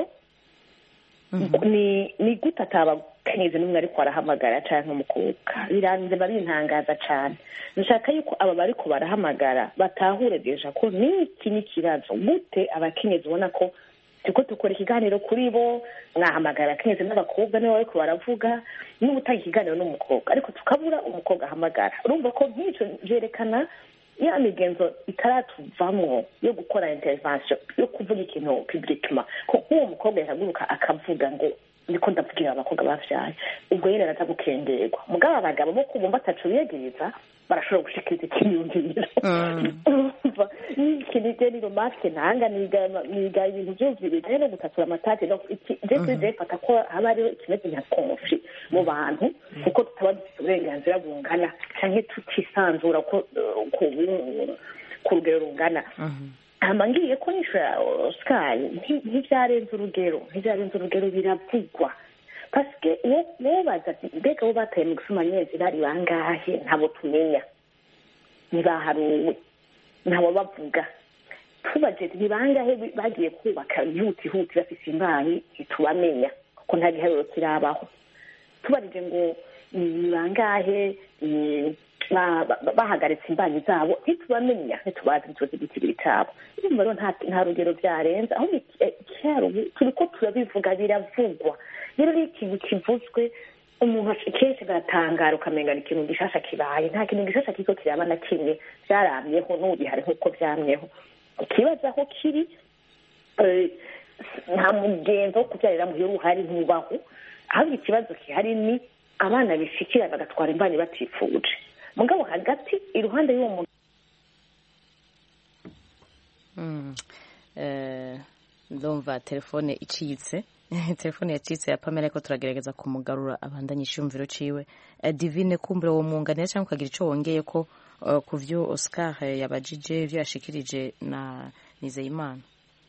ni ni gute atabakenyezi n'umwe ariko barahamagara cyangwa umukobwa. biranze babintangaza cyane. nshaka yuko aba bariko barahamagara batahure deja ko niki n'ikibazo gute abakenyezi ubona ko tuko tukora ikiganiro kuri bo, mwahamagara abakenyezi n'abakobwa nibo bariko baravuga n'ubutanga ikiganiro n'umukobwa, ariko tukabura umukobwa ahamagara. urumva ko nk'icyo byerekana ya migenzo itaratuvamwo yo gukora intervention yo kuvuga ikintu publiquement, ko uwo mukobwa yahaguruka akavuga ngo ndiko ndavugira abakobwa bavyaye, ubwo yera atagukengerwa. mugabo abagabo bo kubumba atacu biyegereza barashobora gushikiriza ikiyumviro. ikintu ni romaske ntanga niga ibintu byose bijanye no gutatura amatati. ndetse ndefata ko haba hariho ikimeze nka conflit mu bantu, kuko tutaba dufite uburenganzira bungana canke tutisanzura ko ku rugero rungana. hama ngiye ko nishura Oscar ntivyarenze urugero ntivyarenze urugero biravugwa, paske wo baza mbega bo bataye mu gusoma nyezi bari bangahe ntabo tumenya, ntibaharuwe ntabo bavuga. tubaje ni bangahe bagiye kubaka yuti huti bafise imbanyi ntitubamenya kuko nta giharuro kirabaho. tubarije ngo ni bangahe bahagaritse imbanyi zabo ntitubamenya, ntitubazi ntituzi igitiri cyabo. urumva rero nta rugero byarenze, aho turiko turabivuga biravugwa. rero ni ikintu kivuzwe umuntu kenshi agatangara ukamenga ni ikintu gishasha kibaye. nta kintu gishasha kiriko kiraba na kimwe, vyaramyeho n'ubihari nk'uko vyamyeho. ikibazo aho kiri nta mugenzo wo kubyarira muhira uhari ntubaho, ahubwo ikibazo gihari ni abana bishikira bagatwara imbanyi batifuje. mugabo hagati iruhande y'uwo muntu ndumva telefone icitse telefone yacitse ya Pamela, ariko turagerageza kumugarura abandanye icyumviro ciwe. Divine, kumbure wo mwunganira cyangwa ukagira ico wongeye ko ku vyo Oscar yabajije vyo yashikirije na Nizeyimana?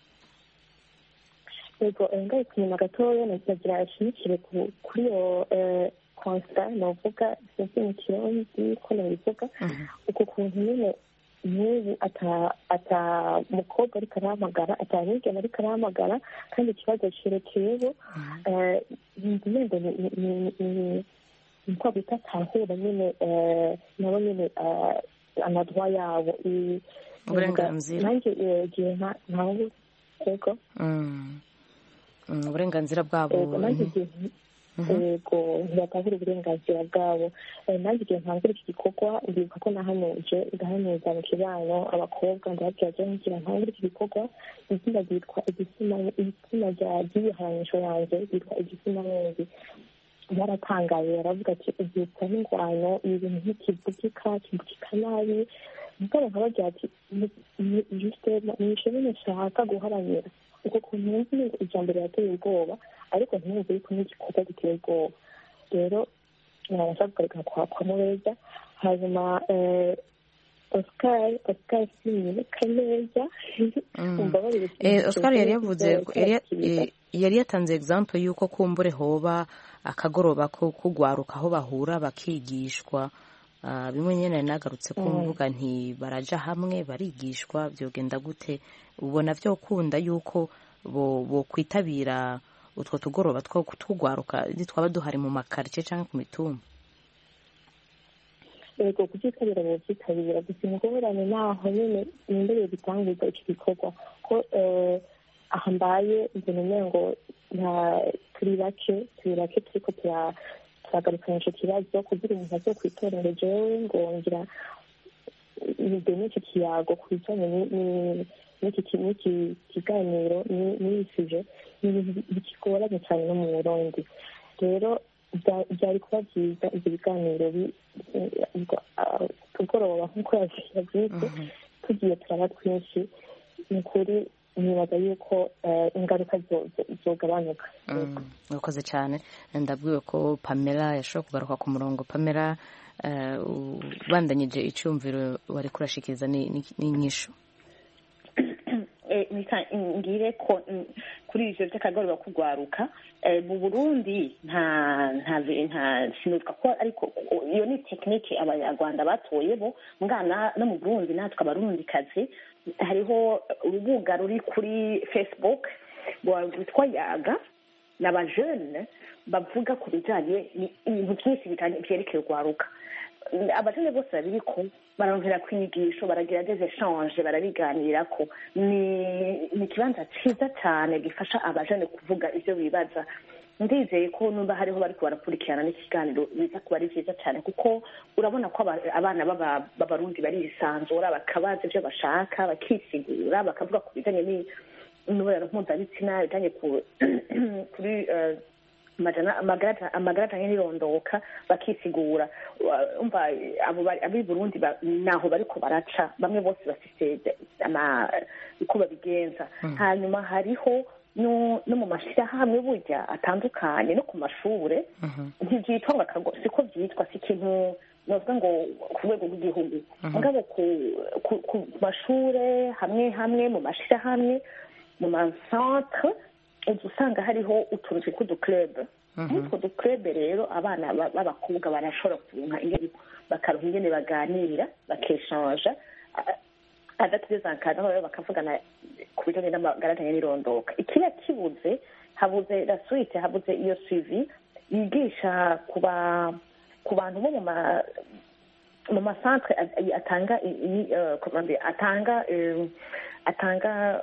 yego ngaruka inyuma gatoya nagira ashimikire kuri iyo constat novuga sinzi mu kirundi ko nabivuga uko kuntu nyine n'ubu ata mukobwa ariko arahamagara, atamwigeme ariko arahamagara, kandi ikibazo cerekeyeho ntimende ni nko bita tahura nyine nabo nyine amadwa yabo uburenganzira nanjye igihe ntawe yego uburenganzira bwabo yego ntibatahura uburenganzira bwabo. nanjye igihe ntangura iki gikorwa ndibuka ko nahanuje ndahanuza mu kibano abakobwa ndababwira byo ngira ntangura iki gikorwa, izina ryitwa igitsina igitsina ry'ibihanisho yanjye ryitwa igitsina mwezi. baratangaye baravuga ati ubyitwa n'ingwano, ibi bintu ntikivugika kivugika nabi. mugabo nkabagira ati nishe nyine nshaka guharanira uko kuntu nzi ijambo rirateye ubwoba, ariko ntiwumve yuko n'igikorwa giteye ubwoba. rero nabasha kugaragara kwa neza. hanyuma Oscar Oscar sinyibika neza. Oscar yari yavuze yari yatanze example yuko kumbure hoba akagoroba ko kugwaruka aho bahura bakigishwa. bimwe nyene nagarutse ko mvuga nti baraja hamwe barigishwa byogenda gute? ubona vyo kunda yuko bo bo kwitabira utwo tugoroba two kutugwaruka twaba duhari mu makartie cyangwa ku mitumba? yego kukitabira mu byitabira gusa ingorane naho nyine nimbere bitanguza iki gikorwa ko aha mbaye mbona ngo nta turi bake turi bake turiko turagarukana ico kibazo kugira umuntu aze kwitorera jewe ngo ngira ibyo n'icyo kiyago ku bijyanye n'iki kiganiro n'ibisije ni ibintu bikigoranye cyane no mu burundi rero byari kuba byiza ibyo biganiro tugoroba nk'uko yabyise tugiye turaba twinshi ni ukuri nibaza yuko ingaruka zogabanuka urakoze cyane ndabwiwe ko Pamela yashobora kugaruka ku murongo. Pamela ubandanyije icyumviro wari kurashikiriza n'inyishu ngire ko kuri ivyo by'akagoroba kugwaruka mu Burundi nta nta nta sinuka ko ariko iyo ni technique abanyarwanda batoyebo ngana no mu Burundi natwe abarundi kazi hariho urubuga ruri kuri Facebook rwitwa Yaga n'abajene bavuga ku bijanye ibintu byinshi byerekeye urwaruka. Abajene bose babiriko barongera kwigisho baragira des échanges barabiganirako ni ni kibanza cyiza cyane gifasha abajene kuvuga ivyo bibaza. Ndizeye ko numva hariho bariko barakurikirana n'ikiganiro biza kuba ari vyiza cyane kuko urabona ko abana b'abarundi barisanzura bakabaza ivyo bashaka bakisigura bakavuga ku bijanye n'imibonano mpuzabitsina bijanye kuri amagara ajanye n'irondoka bakisigura. Umva abo ab'i Burundi naho bariko baraca bamwe bose bafite uko babigenza. Hanyuma hariho no mu mashyirahamwe burya atandukanye no ku mashure ntibyitwa ngo akago siko byitwa si ikintu novuga ngo ku rwego rw'igihugu mugabo ku mashure hamwe hamwe mu mashyirahamwe mu masantre usanga hariho utuntu tw'uduclub utwo duclub rero abana b'abakobwa barashobora kuronka ingene bakaronka ingene baganira bakeshanja adatezankaza baba bakavugana ku bijanye n'amagara n'irondoka. Ikiba kibuze habuze la suite habuze iyo suivi yigisha kuba ku bantu bo mu ma mu masantre atanga comment atanga atanga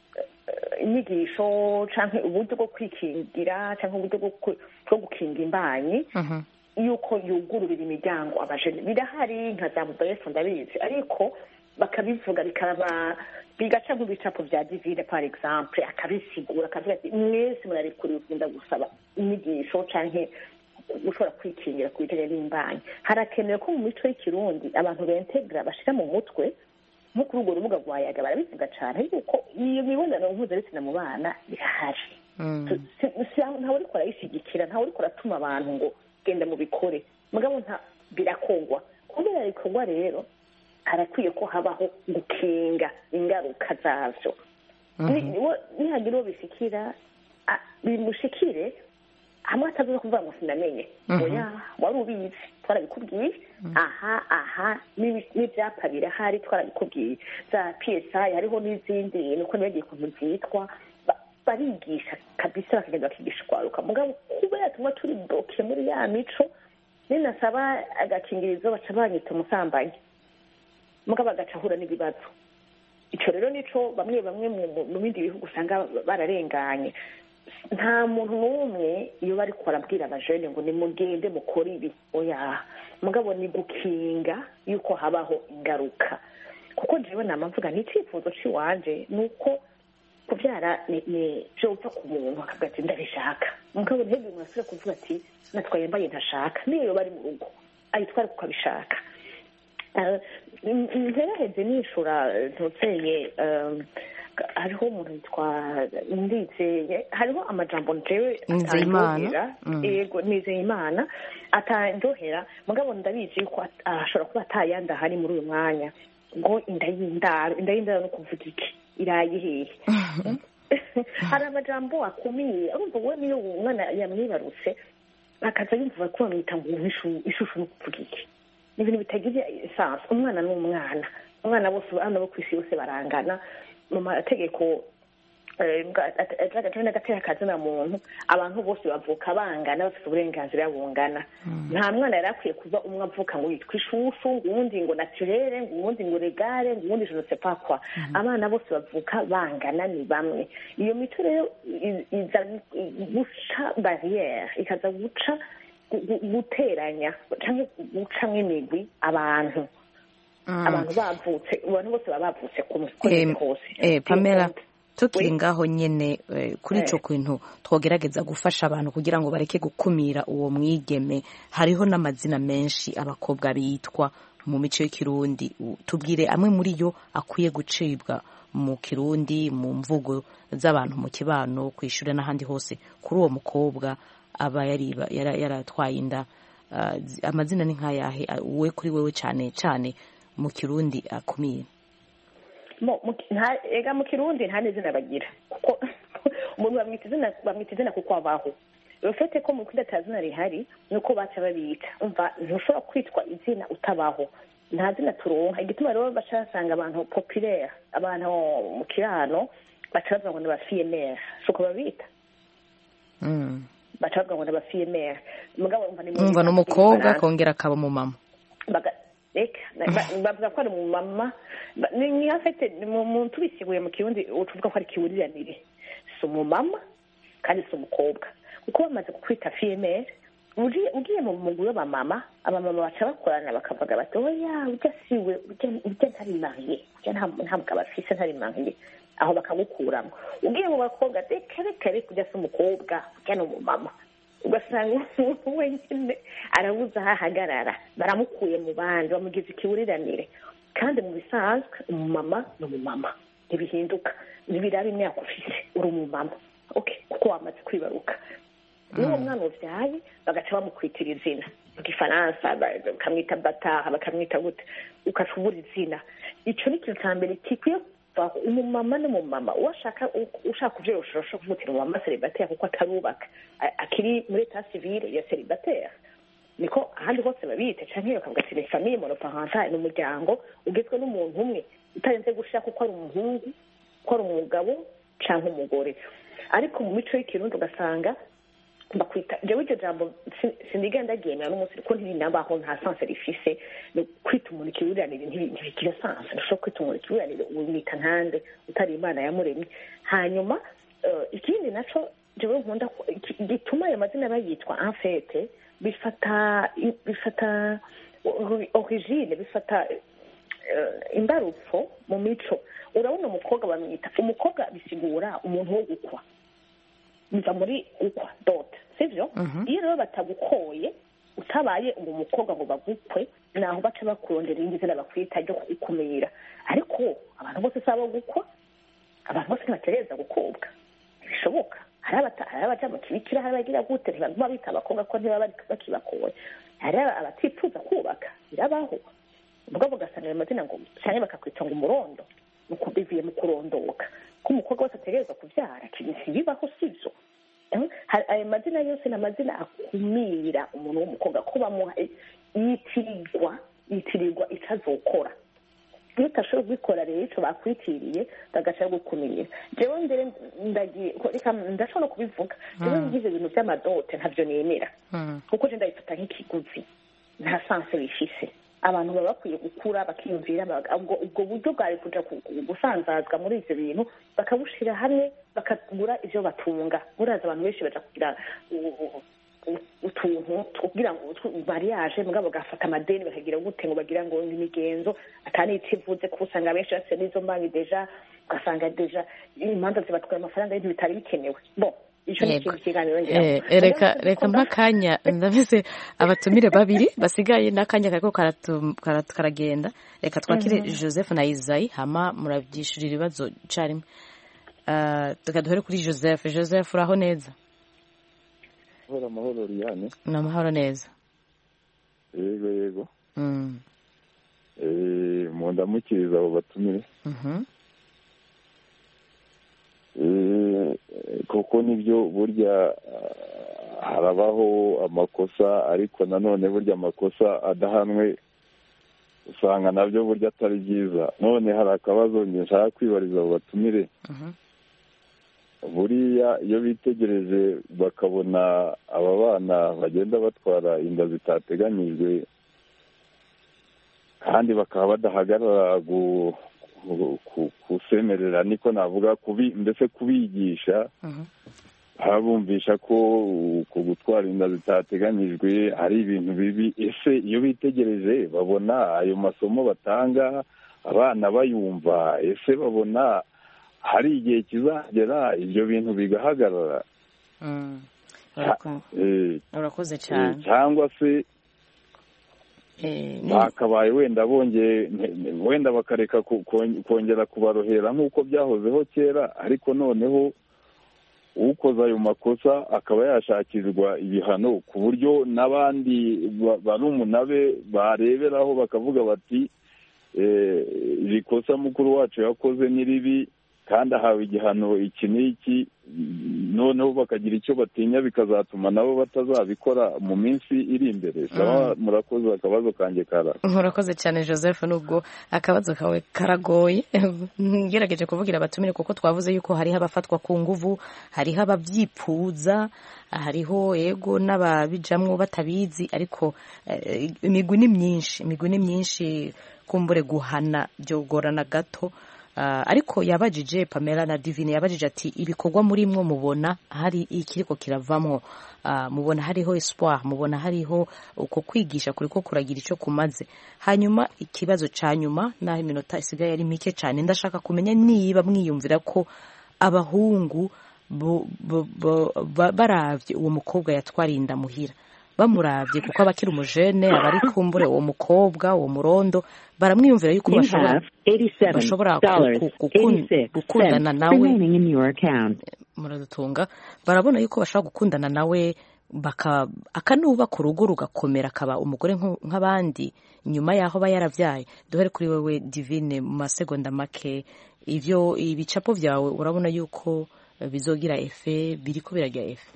inyigisho canke uburyo bwo kwikingira canke uburyo bwo gukinga imbanyi yuko yugururira imiryango abajene birahari nka za mudayefu ndabizi ariko bakabivuga bikaba bigaca nk'ibicapo vya divine par exemple akabisigura akavuga ati mwese murarikuriye kugenda gusaba inyigisho canke gushobora kwikingira ku bijanye n'imbanyi. Harakenewe ko mu mico y'ikirundi abantu bentegra bashira mu mutwe nko kuri urwo rubuga rwa Yaga barabivuga cane yuko iyo mibonano mpuzabitsina mu bana birahari. Ntawe uriko arayishigikira ntawe uriko aratuma abantu ngo genda mu bikore mugabo nta birakogwa kubera bikorwa rero harakwiye ko habaho gukinga ingaruka zavyo. Nihagira uwo bishikira bimushikire hamwe atavuze kuvuga ngo sinamenye oya wari ubizi twarabikubwiye aha aha n'ibyapa birahari twarabikubwiye za P S I hariho n'izindi nuko nibagiye kuntu zitwa barigisha kabisa bakagenda bakigisha kwaruka mugabo kubera tumwe turi bloke muri ya mico ninasaba agakingirizo baca banyita umusambanyi mugabo agacahura n'ibibazo. Ico rero nico bamwe bamwe mu bindi bihugu usanga bararenganye. Nta muntu n'umwe iyo bari kurabwira abajene ngo nimugende mukora ibi oya mugabo ni gukinga yuko habaho ingaruka kuko jewe namvuga ni icyifuzo ciwanje nuko kubyara ni byova ku muntu akavuga ati ndabishaka mugabo ntebe mwasubira kuvuga ati natwaye mbaye ntashaka niyo bari mu rugo ayitware kuko abishaka. nteraheze nishura ntuzeye hariho umuntu yitwa ndizeye hariho amajambo njewe Nizeyimana yego Nizeyimana atandohera mugabo ndabizi yuko ashobora kuba atayanda hari muri uyu mwanya ngo inda y'indaro inda y'indaro no kuvuga iki irayihehe hari amajambo akumiye urumva we niyo umwana yamwibarutse akaza yumva ko bamwita ngo ishusho no kuvuga iki ni ibintu bitagize esanse. Umwana ni umwana umwana bose abana bo ku isi bose barangana mu mategeko agatera akazina muntu abantu bose bavuka bangana bafite uburenganzira bungana. Nta mwana yari akwiye kuba umwe avuka ngo yitwa ishushu ngo uwundi ngo naturere ngo uwundi ngo regare ngo uwundi je ne sais pas quoi. Abana bose bavuka bangana ni bamwe. Iyo mico rero iza guca barriere ikaza guca guteranya cyangwa guca nk'imigwi abantu abantu bavutse abantu bose baba bavutse kumwe kose kose Pamela tukiri ngaho nyene kuri ico kintu twogerageza gufasha abantu kugira ngo bareke gukumira uwo mwigeme hariho n'amazina menshi abakobwa bitwa mu mico y'ikirundi tubwire amwe muri yo akwiye gucibwa mu kirundi mu mvugo z'abantu mu kibano kwishura n'ahandi hose kuri uwo mukobwa aba yari yaratwaye inda amazina ni nkayahe we kuri wewe cyane cyane mu kirundi akumiye mo ega mu kirundi nta n'izina bagira kuko umuntu bamwita izina bamwita izina kuko abaho rufete ko mu kindi atazina rihari nuko baca babita umva ntushobora kwitwa izina utabaho nta zina turonka igituma rero bashasanga abantu populaire abantu mu kirano baca bavuga ngo ni ba femelle suko babita mm baca bavuga ngo ni ba femelle mugabo umva ni umva no mukobwa kongera akaba mu mama baga eka bavuga ko ari mu mama ni afite mu tubisiguye mu kirundi utuvuga ko ari kiwuriranire so mu mama kandi so umukobwa uko bamaze kukwita femelle ugiye mu mugwi w'abamama abamama baca bakorana bakavuga bati oya ujya siwe ujya ntari mariye ujya ntabwo abafise ntari mariye aho bakagukuramo ugiye mu bakobwa reka reka reka ujya se umukobwa ujya no mu mama ugasanga umuntu wenyine arabuze aho ahagarara baramukuye mu bandi bamugize ikiwuriranire kandi mu bisanzwe umumama ni umumama ntibihinduka ntibiraba imyaka ufise uri umumama okay kuko wamaze kwibaruka n'uwo mwana uvyaye bagaca bamukwitira izina mu gifaransa bakamwita bataha bakamwita gute ukashubura izina ico ni ikintu ca mbere kikwiye umumama n'umumama uwashaka ushaka kuvyorosha ushaka kuvutira umumama célibataire kuko atarubaka akiri muri état civil ya célibataire niko ahandi hose babita canke bakavuga ati ni famille monoparentale ni umuryango ugizwe n'umuntu umwe utarenze gushaka kuko ari umuhungu ko ari umugabo canke umugore ariko mu mico y'ikirundi ugasanga bakwita jewe iryo jambo sindigenda ryemera n'umunsi ko ntibinabaho nta sanse rifise no kwita umuntu ikiburanire ntibigira sanse ntushobora kwita umuntu ikiburanire umwita ntande utari imana yamuremye hanyuma ikindi naco jewe nkunda gituma ayo mazina bayitwa en fait bifata bifata origine bifata imbarutso mu mico urabona umukobwa bamwita umukobwa bisigura umuntu wo gukwa biva muri ukwa dote sivyo iyo rero batagukoye utabaye ngo umukobwa ngo bagukwe naho baca bakurondera indi zina bakwita ryo kukumira ariko abantu bose sabo gukwa abantu bose ntibatereza gukobwa bishoboka hari abaja mu kibikira hari abagira gute ntibaguma bita abakobwa ko ntibaba bakibakoye hari abatifuza kubaka birabaho ubwo bugasanga amazina ngo cyane bakakwita ngo umurondo nuko bivuye mu kurondoka ko umukobwa wese ategerezwa kubyara kinisi bibaho sivyo ayo mazina yose n'amazina akumira umuntu w'umukobwa ko bamuha yitirirwa yitirirwa icazokora iyo utashoboye kubikora rero ico bakwitiriye bagashaka gukumira jewe mbere ndagiye reka ndashobora no kubivuga jewe ngize ibintu vy'amadote ntavyo nemera kuko je ndabifata nk'ikiguzi nta sanse bifise abantu baba bakwiye gukura bakiyumvira ubwo buryo bwari kuja gusanzazwa muri ivyo bintu bakabushira hamwe bakagura ivyo batunga muraza abantu benshi baja kugira utuntu kugira ngo mariage mugabo bagafata amadeni bakagira gute ngo bagira ngo imigenzo atani itivuze ko usanga benshi bafite n'izo mbangi deja ugasanga deja imanza zibatwara amafaranga y'ibintu bitari bikenewe bon reka reka mpakanya ndabese abatumire babiri basigaye n'akanya kariko karagenda reka twakire Joseph na Isayi hama murabyishurira ibibazo carimwe reka duhere kuri Joseph Joseph uraho neza hora mahoro Riane na mahoro neza yego yego mm eh mu ndamukiriza abo batumire mhm kuko nibyo burya harabaho amakosa ariko nanone burya amakosa adahanwe usanga nabyo burya atari byiza none hari akabazo nshaka kwibariza abo batumire buriya iyo bitegereje bakabona aba bana bagenda batwara inda zitateganyijwe kandi bakaba badahagarara kusemerera niko navuga kubi mbese kubigisha abumvisha ko uko gutwara inda zitateganyijwe ari ibintu bibi. Ese iyo bitegereje babona ayo masomo batanga abana bayumva, ese babona hari igihe kizagera ibyo bintu bigahagarara? urakoze cyane. cyangwa se bakabaye wenda bongeye wenda bakareka kongera kubarohera nk'uko byahozeho kera, ariko noneho ukoze ayo makosa akaba yashakirwa ibihano ku buryo n'abandi barumuna be bareberaho bakavuga bati iri kosa mukuru wacu yakoze ni ribi kandi ahawe igihano iki n'iki, noneho bakagira icyo batinya bikazatuma nabo batazabikora mu minsi iri imbere. Murakoze, akabazo kanjye kara. Murakoze cyane Joseph, nubwo akabazo kawe karagoye ngerageje kuvugira abatumire kuko twavuze yuko hariho abafatwa ku nguvu, hariho ababyipfuza, hariho yego n'ababijamwo batabizi, ariko imigwi ni myinshi, imigwi ni myinshi, kumbure guhana byogorana gato. Uh, ariko yabajije Pamela na Divine yabajije ati ibikorwa muri mwo mubona hari ikiriko kiravamwo, uh, mubona hariho espoir, mubona hariho uko kwigisha kuriko kuragira ico kumaze. Hanyuma ikibazo ca nyuma naho iminota isigaye ari mike cyane, ndashaka kumenya niba mwiyumvira ko abahungu baravye uwo mukobwa yatwarinda muhira, bamuravye kuko abakiri umujene abari kumbure uwo mukobwa uwo murondo baramwiyumvira yuko bashobora bashobora gukundana nawe, muradutunga, barabona yuko bashobora gukundana nawe baka akanubaka urugo rugakomera akaba umugore nk'abandi nyuma yaho ba yaravyaye. Duhere kuri wewe Divine, mu masegonda make, ivyo ibicapo vyawe urabona yuko bizogira efe, biriko biragira efe?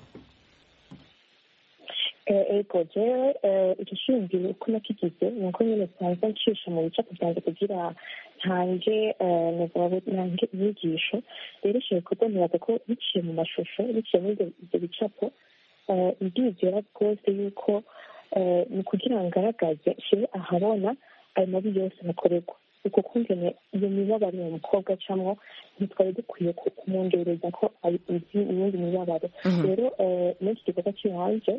ego jewe igishingiro uko nakigize nuko nyine nsanzwe ncisha mu bicapo byanjye kugira ntange nange inyigisho. rero ishoboye kuboneraga ko biciye mu mashusho, biciye muri ibyo bicapo, ndizera rwose yuko ni kugira ngo ngaragaze nshire ahabona ayo mabi yose nakorerwa, uko kumvene iyo mibabaro uwo mukobwa acamwo ntitwari dukwiye kumwongereza ko izi iyindi mibabaro. rero muri iki gikorwa cy'iwanje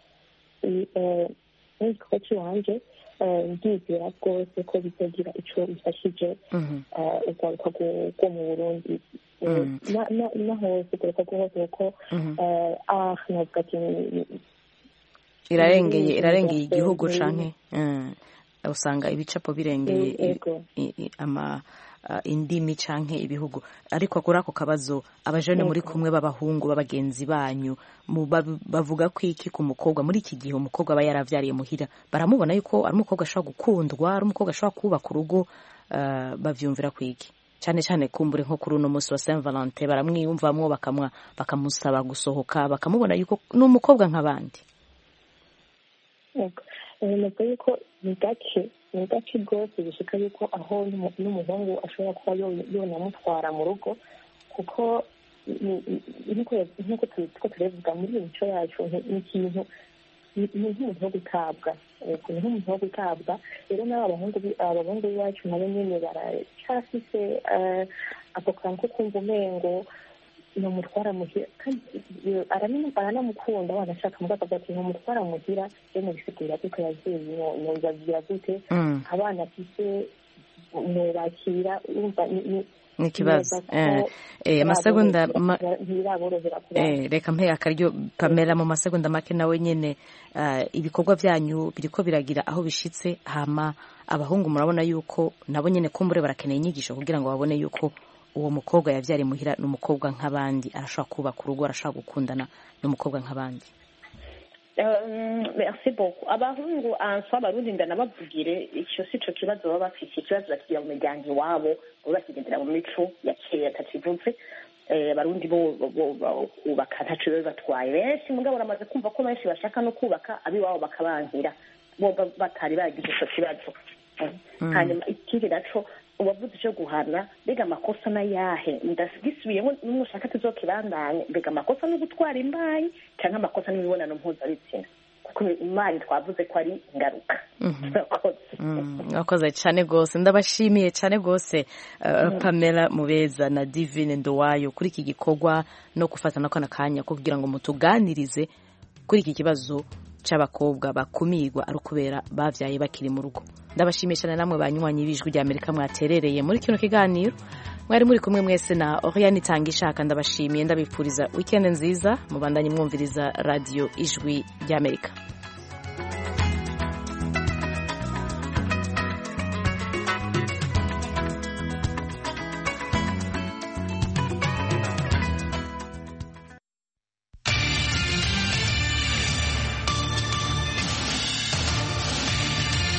muri igikorwa cy'iwanje ndizera rwose ko bizagira icyo bifashije urwaruka rwo mu Burundi na hose, urwaruka rwo hose, kuko ah navuga ati irarengeye irarengeye igihugu canke usanga ibicapo birengeye ama indimi canke ibihugu. Ariko kuri ako kabazo abajene muri kumwe b'abahungu b'abagenzi banyu bavuga ko iki ku mukobwa muri iki gihe umukobwa aba yaravyariye muhira, baramubona yuko ari umukobwa ashobora gukundwa, ari umukobwa ashobora kubaka urugo, bavyumvira kwiki cyane cyane kumbure nko kuri uno munsi wa Saint Valentin baramwiyumvamwo bakamwa bakamusaba gusohoka, bakamubona yuko n'umukobwa nk'abandi? nubwo yuko ni gake ni gake rwose bishika yuko aho n'umuhungu ashobora kuba yonamutwara mu rugo, kuko nk'uko turiko turevuga muri iyo mico yacu ni ikintu ni nk'umuntu wo gutabwa, ni nk'umuntu wo gutabwa. rero n'aba bahungu abahungu b'iwacu nabo nyene baracafise ako kantu ko kumva umengo numutwara muhira, kandi aranamukunda wanashaka mugabo akavuga ati numutwara muhira rero bisigura kuko yagiye nozagira gute abana afise nobakira, urumva ni ikibazo. amasegonda reka mpe akaryo Pamela, mu masegonda make nawe nyene, ibikorwa vyanyu biriko biragira aho bishitse, hama abahungu murabona yuko nabo nyene kumbure barakeneye inyigisho kugira ngo babone yuko uwo mukobwa yavyari muhira n'umukobwa nk'abandi, arashobora kubaka urugo, arashobora gukundana n'umukobwa nk'abandi. merci beaucoup. abahungu answa abarundi ndanabavugire icyo si cyo kibazo baba bafite, ikibazo bakigira mu miryango iwabo, bakigendera mu mico ya kera takivuze. abarundi bo kubaka ntaco biba batwaye, benshi mugabo baramaze kumva ko benshi bashaka no kubaka abiwabo bakabankira bo batari bagize ico kibazo. hanyuma ikindi naco ubavuze cyo guhana, mbega amakosa na yahe ndasigisubiyeho n'umushaka tuzokibandanye, mbega amakosa no gutwara imbayi cyangwa amakosa n'imibonano mpuzabitsina? imana twavuze ko ari ingaruka. mwakoze cyane rwose, ndabashimiye cyane rwose Pamela Mubeza na Divine Ndowayo kuri iki gikorwa no gufatana kano kanya ko kugira ngo mutuganirize kuri iki kibazo cy'abakobwa bakumirwa ari ukubera bavyaye bakiri mu rugo. Ndabashimiye cyane namwe banywanyi b'Ijwi rya Amerika mwaterereye muri kino kiganiro. Mwari muri kumwe mwese na Oriane Itangishaka, ndabashimiye ndabipfuriza weekend nziza, mubandanye mwumviriza radio Ijwi rya Amerika.